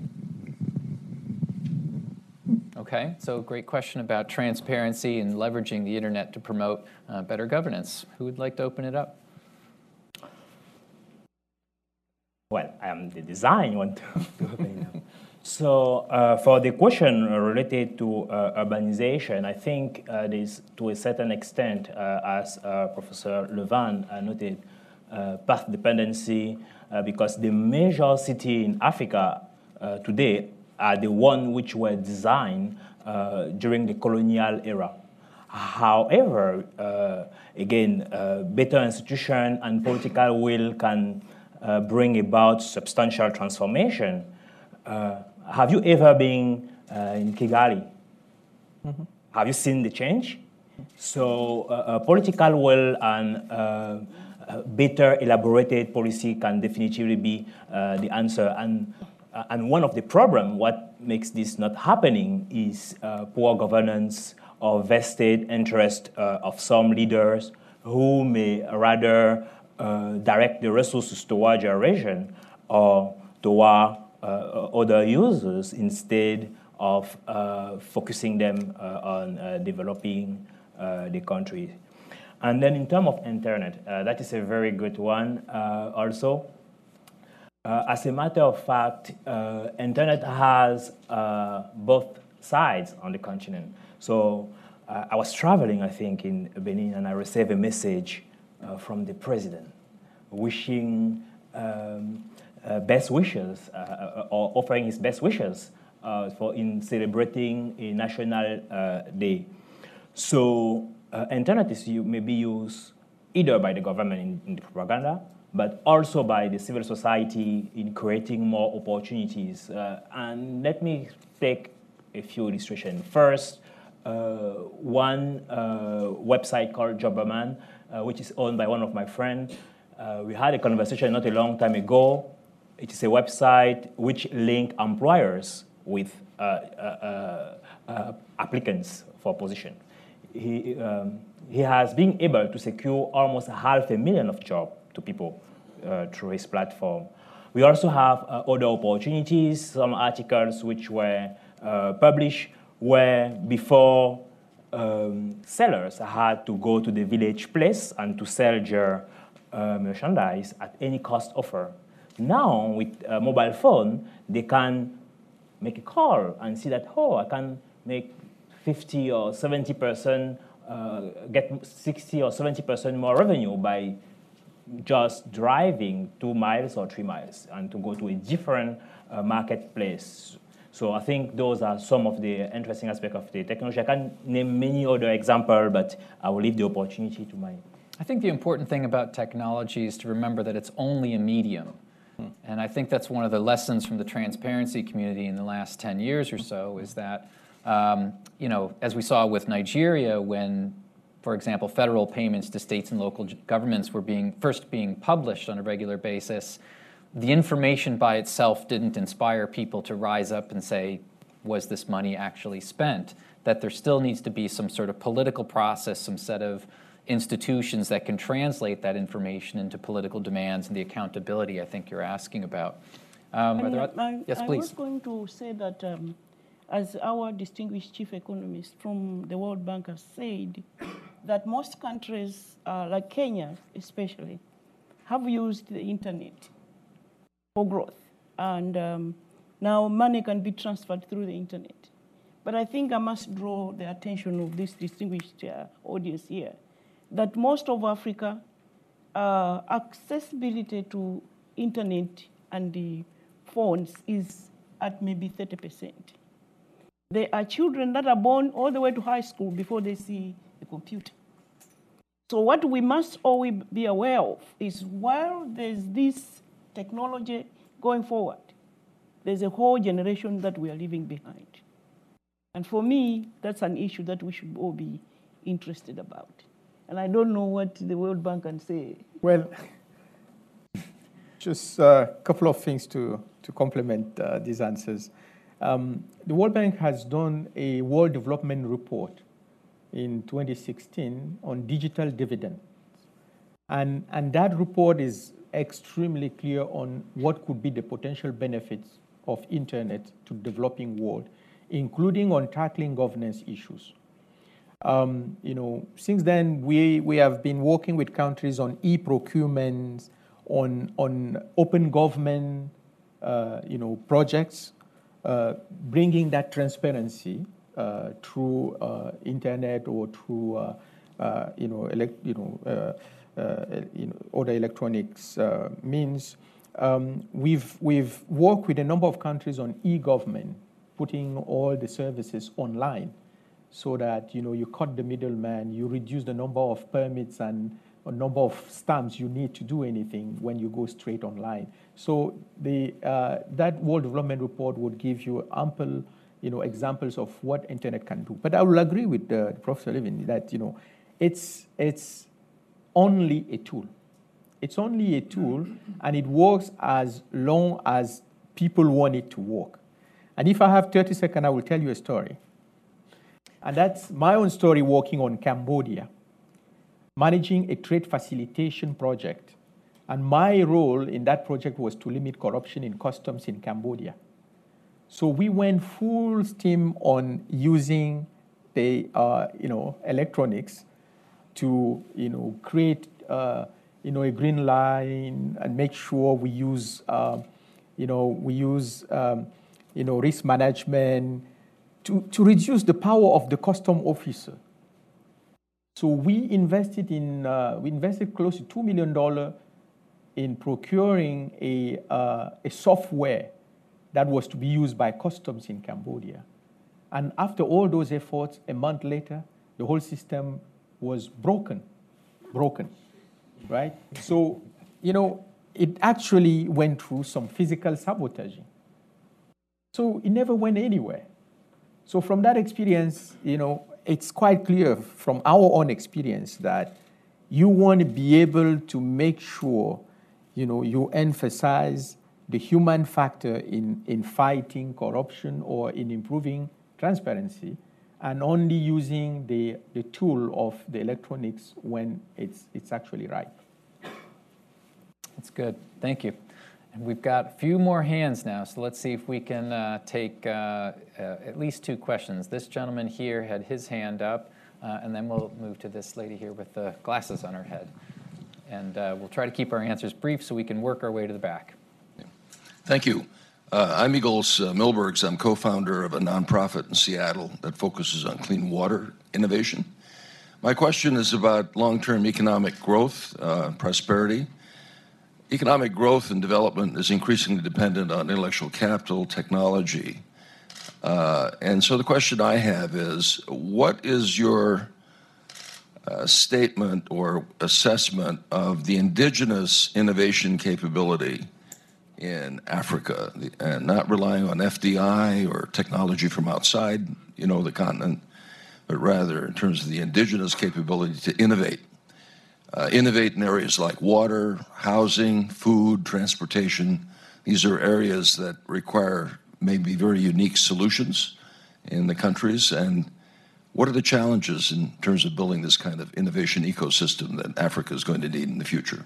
Okay, so great question about transparency and leveraging the internet to promote better governance. Who would like to open it up?
Well, I am the design one to open it up. So for the question related to urbanization, I think there's, to a certain extent, as Professor Levan noted, path dependency, because the major cities in Africa today are the ones which were designed during the colonial era. However, again, better institution and political will can bring about substantial transformation. Have you ever been in Kigali? Mm-hmm. Have you seen the change? So political will and better elaborated policy can definitively be the answer. And one of the problems, what makes this not happening, is poor governance or vested interest of some leaders who may rather direct the resources toward their region or toward other users instead of focusing them on developing the country. And then in terms of internet, that is a very good one also. As a matter of fact, internet has both sides on the continent. So I was traveling, I think, in Benin, and I received a message from the president wishing best wishes, or offering his best wishes in celebrating a national day. So internet is maybe used either by the government in the propaganda, but also by the civil society in creating more opportunities. And let me take a few illustrations. First, one website called Jobberman, which is owned by one of my friends. We had a conversation not a long time ago. It is a website which links employers with applicants for position. He has been able to secure almost 500,000 of jobs to people through his platform. We also have other opportunities, some articles which were published where before sellers had to go to the village place and to sell their merchandise at any cost offer. Now, with a mobile phone, they can make a call and see that, oh, I can make 50 or 70%, get 60 or 70% more revenue by just driving 2 miles or 3 miles and to go to a different marketplace. So I think those are some of the interesting aspects of the technology. I can name many other examples, but I will leave the opportunity to my...
I think the important thing about technology is to remember that it's only a medium. And I think that's one of the lessons from the transparency community in the last 10 years or so, is that, as we saw with Nigeria, when, for example, federal payments to states and local governments were first being published on a regular basis, the information by itself didn't inspire people to rise up and say, was this money actually spent? That there still needs to be some sort of political process, some set of institutions that can translate that information into political demands and the accountability I think you're asking about. Yes, please.
I was going to say that as our distinguished chief economist from the World Bank has said, that most countries, like Kenya especially, have used the internet for growth. And now money can be transferred through the internet. But I think I must draw the attention of this distinguished audience here that most of Africa, accessibility to internet and the phones is at maybe 30%. There are children that are born all the way to high school before they see a computer. So what we must always be aware of is while there's this technology going forward, there's a whole generation that we are leaving behind. And for me, that's an issue that we should all be interested about. And I don't know what the World Bank can say.
Well, just a couple of things to complement these answers. The World Bank has done a World Development Report in 2016 on digital dividends. And that report is extremely clear on what could be the potential benefits of internet to the developing world, including on tackling governance issues. Since then, we have been working with countries on e-procurement, on open government, projects, bringing that transparency through internet or through other electronics means. We've worked with a number of countries on e-government, putting all the services online, so that you cut the middleman, you reduce the number of permits and a number of stamps you need to do anything when you go straight online. So that World Development Report would give you ample examples of what internet can do. But I will agree with Professor Levin that it's only a tool. It's only a tool, and it works as long as people want it to work. And if I have 30 seconds, I will tell you a story. And that's my own story working on Cambodia, managing a trade facilitation project. And my role in that project was to limit corruption in customs in Cambodia. So we went full steam on using the electronics to create a green line and make sure we use risk management to reduce the power of the custom officer. So we invested close to $2 million in procuring a software that was to be used by customs in Cambodia. And after all those efforts, a month later, the whole system was broken, right? So, it actually went through some physical sabotaging. So it never went anywhere. So from that experience, it's quite clear from our own experience that you want to be able to make sure, you emphasize the human factor in fighting corruption or in improving transparency, and only using the tool of the electronics when it's actually right.
That's good. Thank you. And we've got a few more hands now, so let's see if we can take at least 2 questions. This gentleman here had his hand up, and then we'll move to this lady here with the glasses on her head. And we'll try to keep our answers brief so we can work our way to the back.
Thank you. I'm Eagles Milbergs. I'm co-founder of a nonprofit in Seattle that focuses on clean water innovation. My question is about long-term economic growth, prosperity. Economic growth and development is increasingly dependent on intellectual capital, technology. And so the question I have is, what is your statement or assessment of the indigenous innovation capability in Africa, and not relying on FDI or technology from outside, the continent, but rather in terms of the indigenous capability to innovate. Innovate in areas like water, housing, food, transportation. These are areas that require maybe very unique solutions in the countries. And what are the challenges in terms of building this kind of innovation ecosystem that Africa is going to need in the future?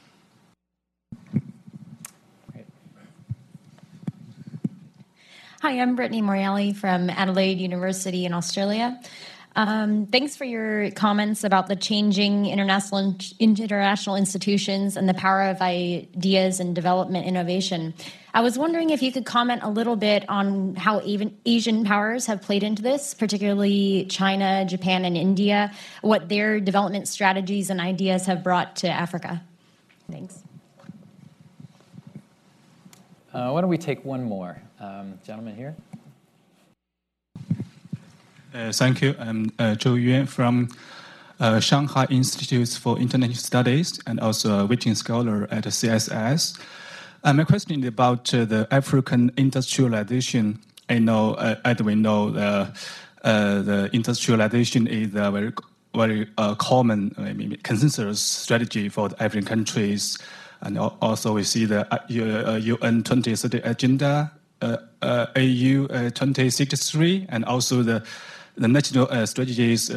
Hi, I'm Brittany Morelli from Adelaide University in Australia. Thanks for your comments about the changing international institutions and the power of ideas and development innovation. I was wondering if you could comment a little bit on how even Asian powers have played into this, particularly China, Japan, and India, what their development strategies and ideas have brought to Africa. Thanks.
Why don't we take one more? Gentleman here.
Thank you. I'm Zhou Yuan from Shanghai Institute for International Studies and also a visiting scholar at CSS. My question is about the African industrialization. I know, as we know, the industrialization is a very common consensus strategy for the African countries. And also we see the UN 2030 agenda, AU 2063, and also the national strategies.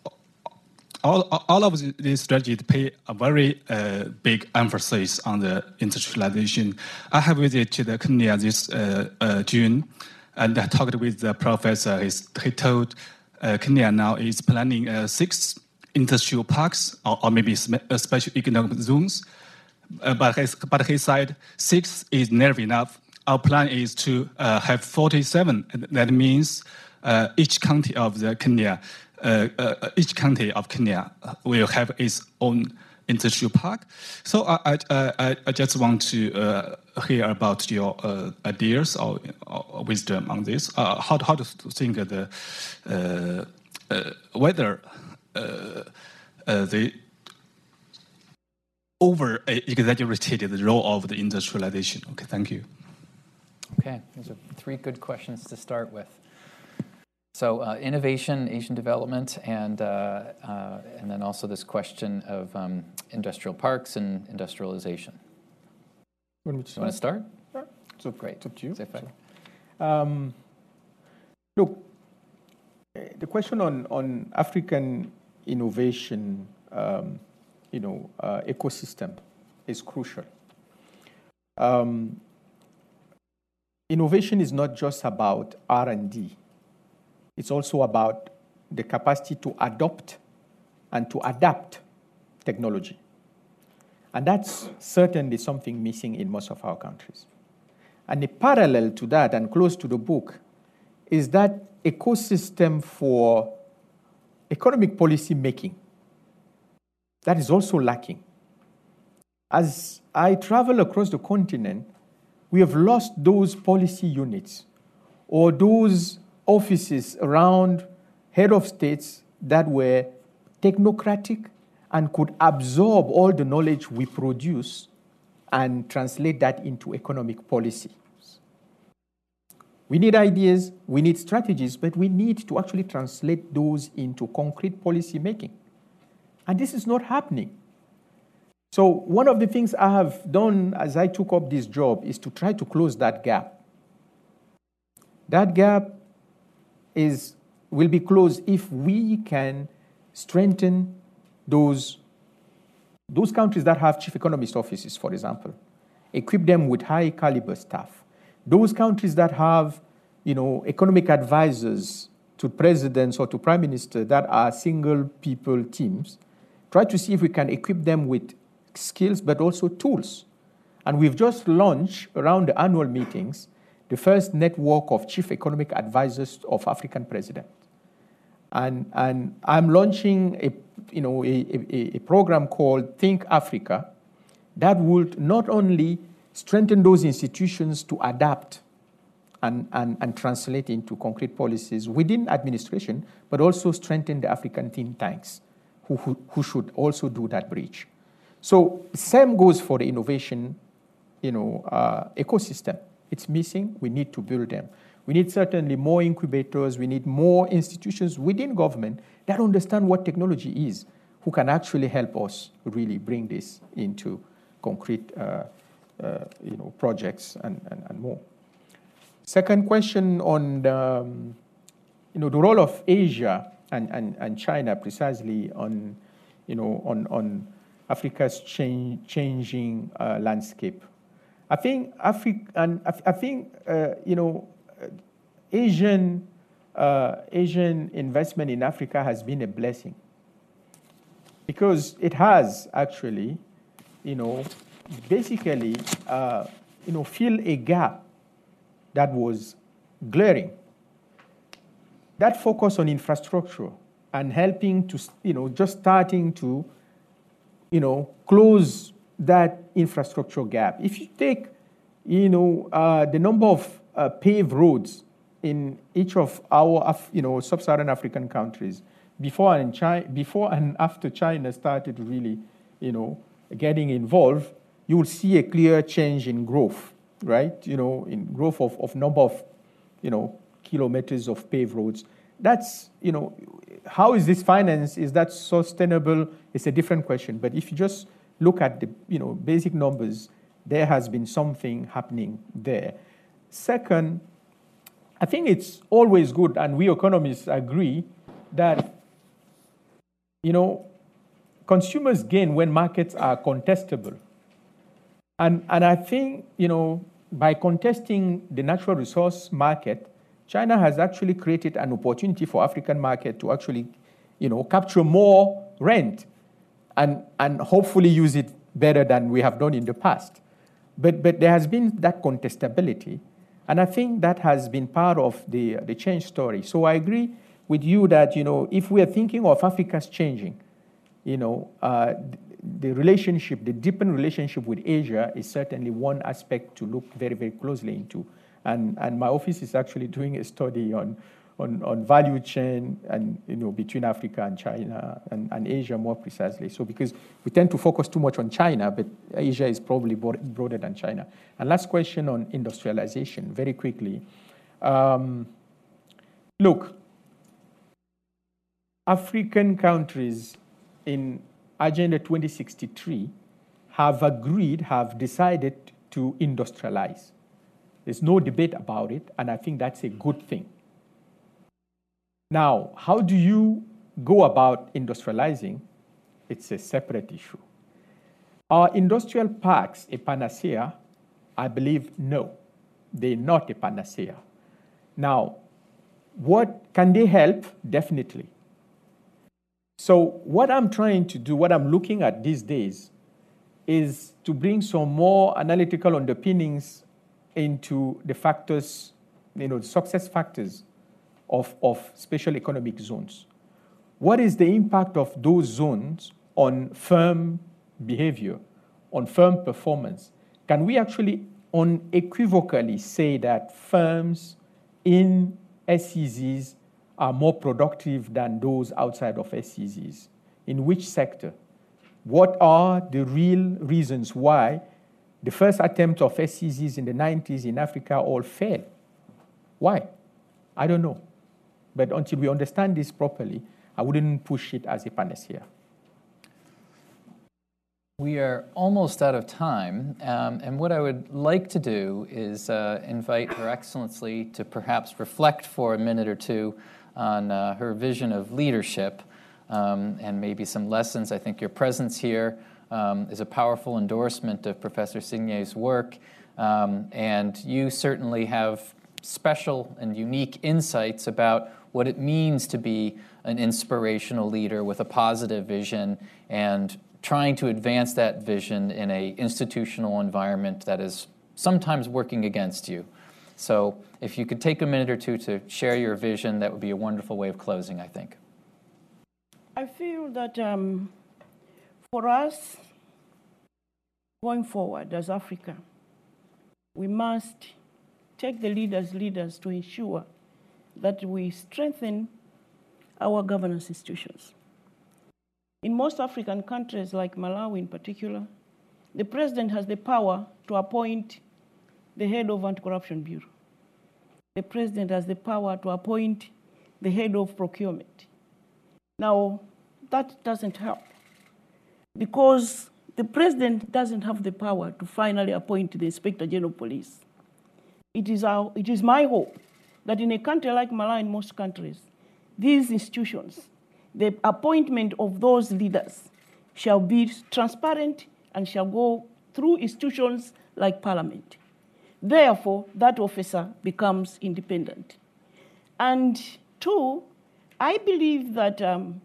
All of these strategies pay a very big emphasis on the industrialization. I have visited Kenya this June, and I talked with the professor. He told Kenya now is planning 6 industrial parks or maybe special economic zones. But he said 6 is never enough. Our plan is to have 47. That means each county of Kenya will have its own industrial park. So I just want to hear about your ideas or wisdom on this. How to think of the whether they over-exaggerated the role of the industrialization. Okay, thank you.
Okay, those are 3 good questions to start with. So innovation, Asian development, and then also this question of industrial parks and industrialization. You want to start?
Sure. So great. It's up to you. Look, the question on African innovation, ecosystem is crucial. Innovation is not just about R&D. It's also about the capacity to adopt and to adapt technology. And that's certainly something missing in most of our countries. And a parallel to that, and close to the book, is that ecosystem for economic policy making. That is also lacking. As I travel across the continent, we have lost those policy units or those offices around head of states that were technocratic and could absorb all the knowledge we produce and translate that into economic policy. We need ideas, we need strategies, but we need to actually translate those into concrete policy making. And this is not happening. So one of the things I have done as I took up this job is to try to close that gap. That gap will be closed if we can strengthen those countries that have chief economist offices, for example, equip them with high caliber staff. Those countries that have, economic advisors to presidents or to prime minister that are single people teams, try to see if we can equip them with skills but also tools. And we've just launched around the annual meetings the first network of chief economic advisors of African presidents. And I'm launching a program called Think Africa that would not only strengthen those institutions to adapt and translate into concrete policies within administration, but also strengthen the African think tanks who should also do that bridge. So same goes for the innovation, ecosystem. It's missing. We need to build them. We need certainly more incubators. We need more institutions within government that understand what technology is, who can actually help us really bring this into concrete projects and more. Second question on the role of Asia and China precisely on Africa's changing landscape. I think Asian investment in Africa has been a blessing because it has actually, basically, fill a gap that was glaring. That focus on infrastructure and helping to, just starting to, close that infrastructure gap. If you take, the number of paved roads in each of our, sub-Saharan African countries, before and after China started really, getting involved, you will see a clear change in growth, right? In growth of number of, kilometers of paved roads. That's, how is this financed? Is that sustainable? It's a different question. But if you just look at the, basic numbers, there has been something happening there. Second, I think it's always good, and we economists agree, that, consumers gain when markets are contestable. And I think, by contesting the natural resource market, China has actually created an opportunity for African market to actually, capture more rent and hopefully use it better than we have done in the past. But there has been that contestability, and I think that has been part of the change story. So I agree with you that, if we are thinking of Africa's changing, the relationship, the deepened relationship with Asia is certainly one aspect to look very, very closely into. And my office is actually doing a study on on value chain and between Africa and China and Asia more precisely. So because we tend to focus too much on China, but Asia is probably broader than China. And last question on industrialization, very quickly. Look, African countries in Agenda 2063 have decided to industrialize. There's no debate about it, and I think that's a good thing. Now, how do you go about industrializing? It's a separate issue. Are industrial parks a panacea? I believe no, they're not a panacea. Now, what can they help? Definitely. So what I'm trying to do, what I'm looking at these days, is to bring some more analytical underpinnings into the factors, the success factors of special economic zones. What is the impact of those zones on firm behavior, on firm performance? Can we actually unequivocally say that firms in SEZs are more productive than those outside of SEZs? In which sector? What are the real reasons why the first attempt of SEZs in the 90s in Africa all failed? Why? I don't know. But until we understand this properly, I wouldn't push it as a panacea.
We are almost out of time, and what I would like to do is invite Her Excellency to perhaps reflect for a minute or two on her vision of leadership and maybe some lessons. I think your presence here is a powerful endorsement of Professor Signé's work, and you certainly have special and unique insights about what it means to be an inspirational leader with a positive vision and trying to advance that vision in an institutional environment that is sometimes working against you. So if you could take a minute or two to share your vision, that would be a wonderful way of closing, I think.
I feel that for us, going forward as Africa, we must take the leaders to ensure that we strengthen our governance institutions. In most African countries, like Malawi in particular, the president has the power to appoint the head of Anti-Corruption Bureau. The president has the power to appoint the head of procurement. Now, that doesn't help because the president doesn't have the power to finally appoint the Inspector General of Police. It is my hope that in a country like Malawi, in most countries, these institutions, the appointment of those leaders shall be transparent and shall go through institutions like Parliament. Therefore, that officer becomes independent. And two, I believe that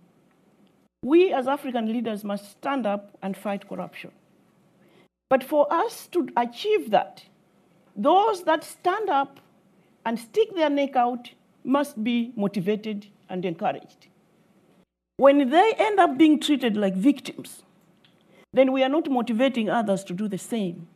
we as African leaders must stand up and fight corruption. But for us to achieve that, those that stand up and stick their neck out must be motivated and encouraged. When they end up being treated like victims, then we are not motivating others to do the same.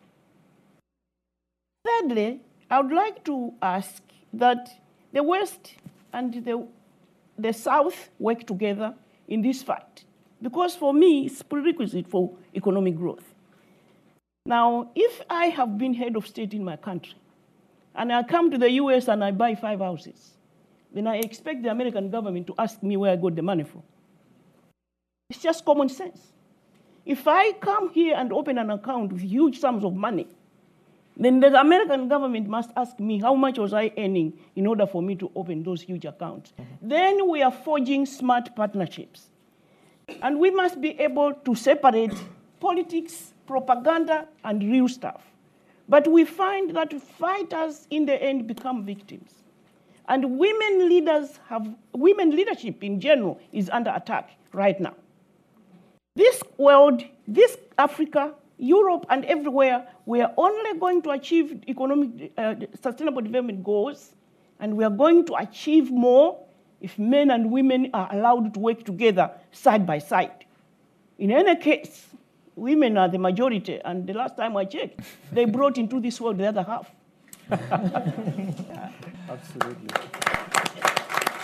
Thirdly, I would like to ask that the West and the South work together in this fight, because for me, it's prerequisite for economic growth. Now, if I have been head of state in my country, and I come to the US and I buy 5 houses, then I expect the American government to ask me where I got the money from. It's just common sense. If I come here and open an account with huge sums of money, then the American government must ask me how much was I earning in order for me to open those huge accounts. Then we are forging smart partnerships. And we must be able to separate politics, propaganda, and real stuff. But we find that fighters in the end become victims. And women leadership in general is under attack right now. This world, this Africa, Europe, and everywhere, we are only going to achieve economic sustainable development goals, and we are going to achieve more if men and women are allowed to work together side by side. In any case, women are the majority, and the last time I checked, they brought into this world the other half.
Absolutely.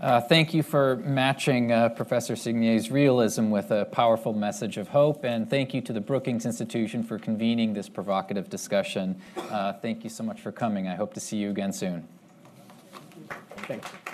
Thank you for matching Professor Signier's realism with a powerful message of hope, and thank you to the Brookings Institution for convening this provocative discussion. Thank you so much for coming. I hope to see you again soon.
Thank you.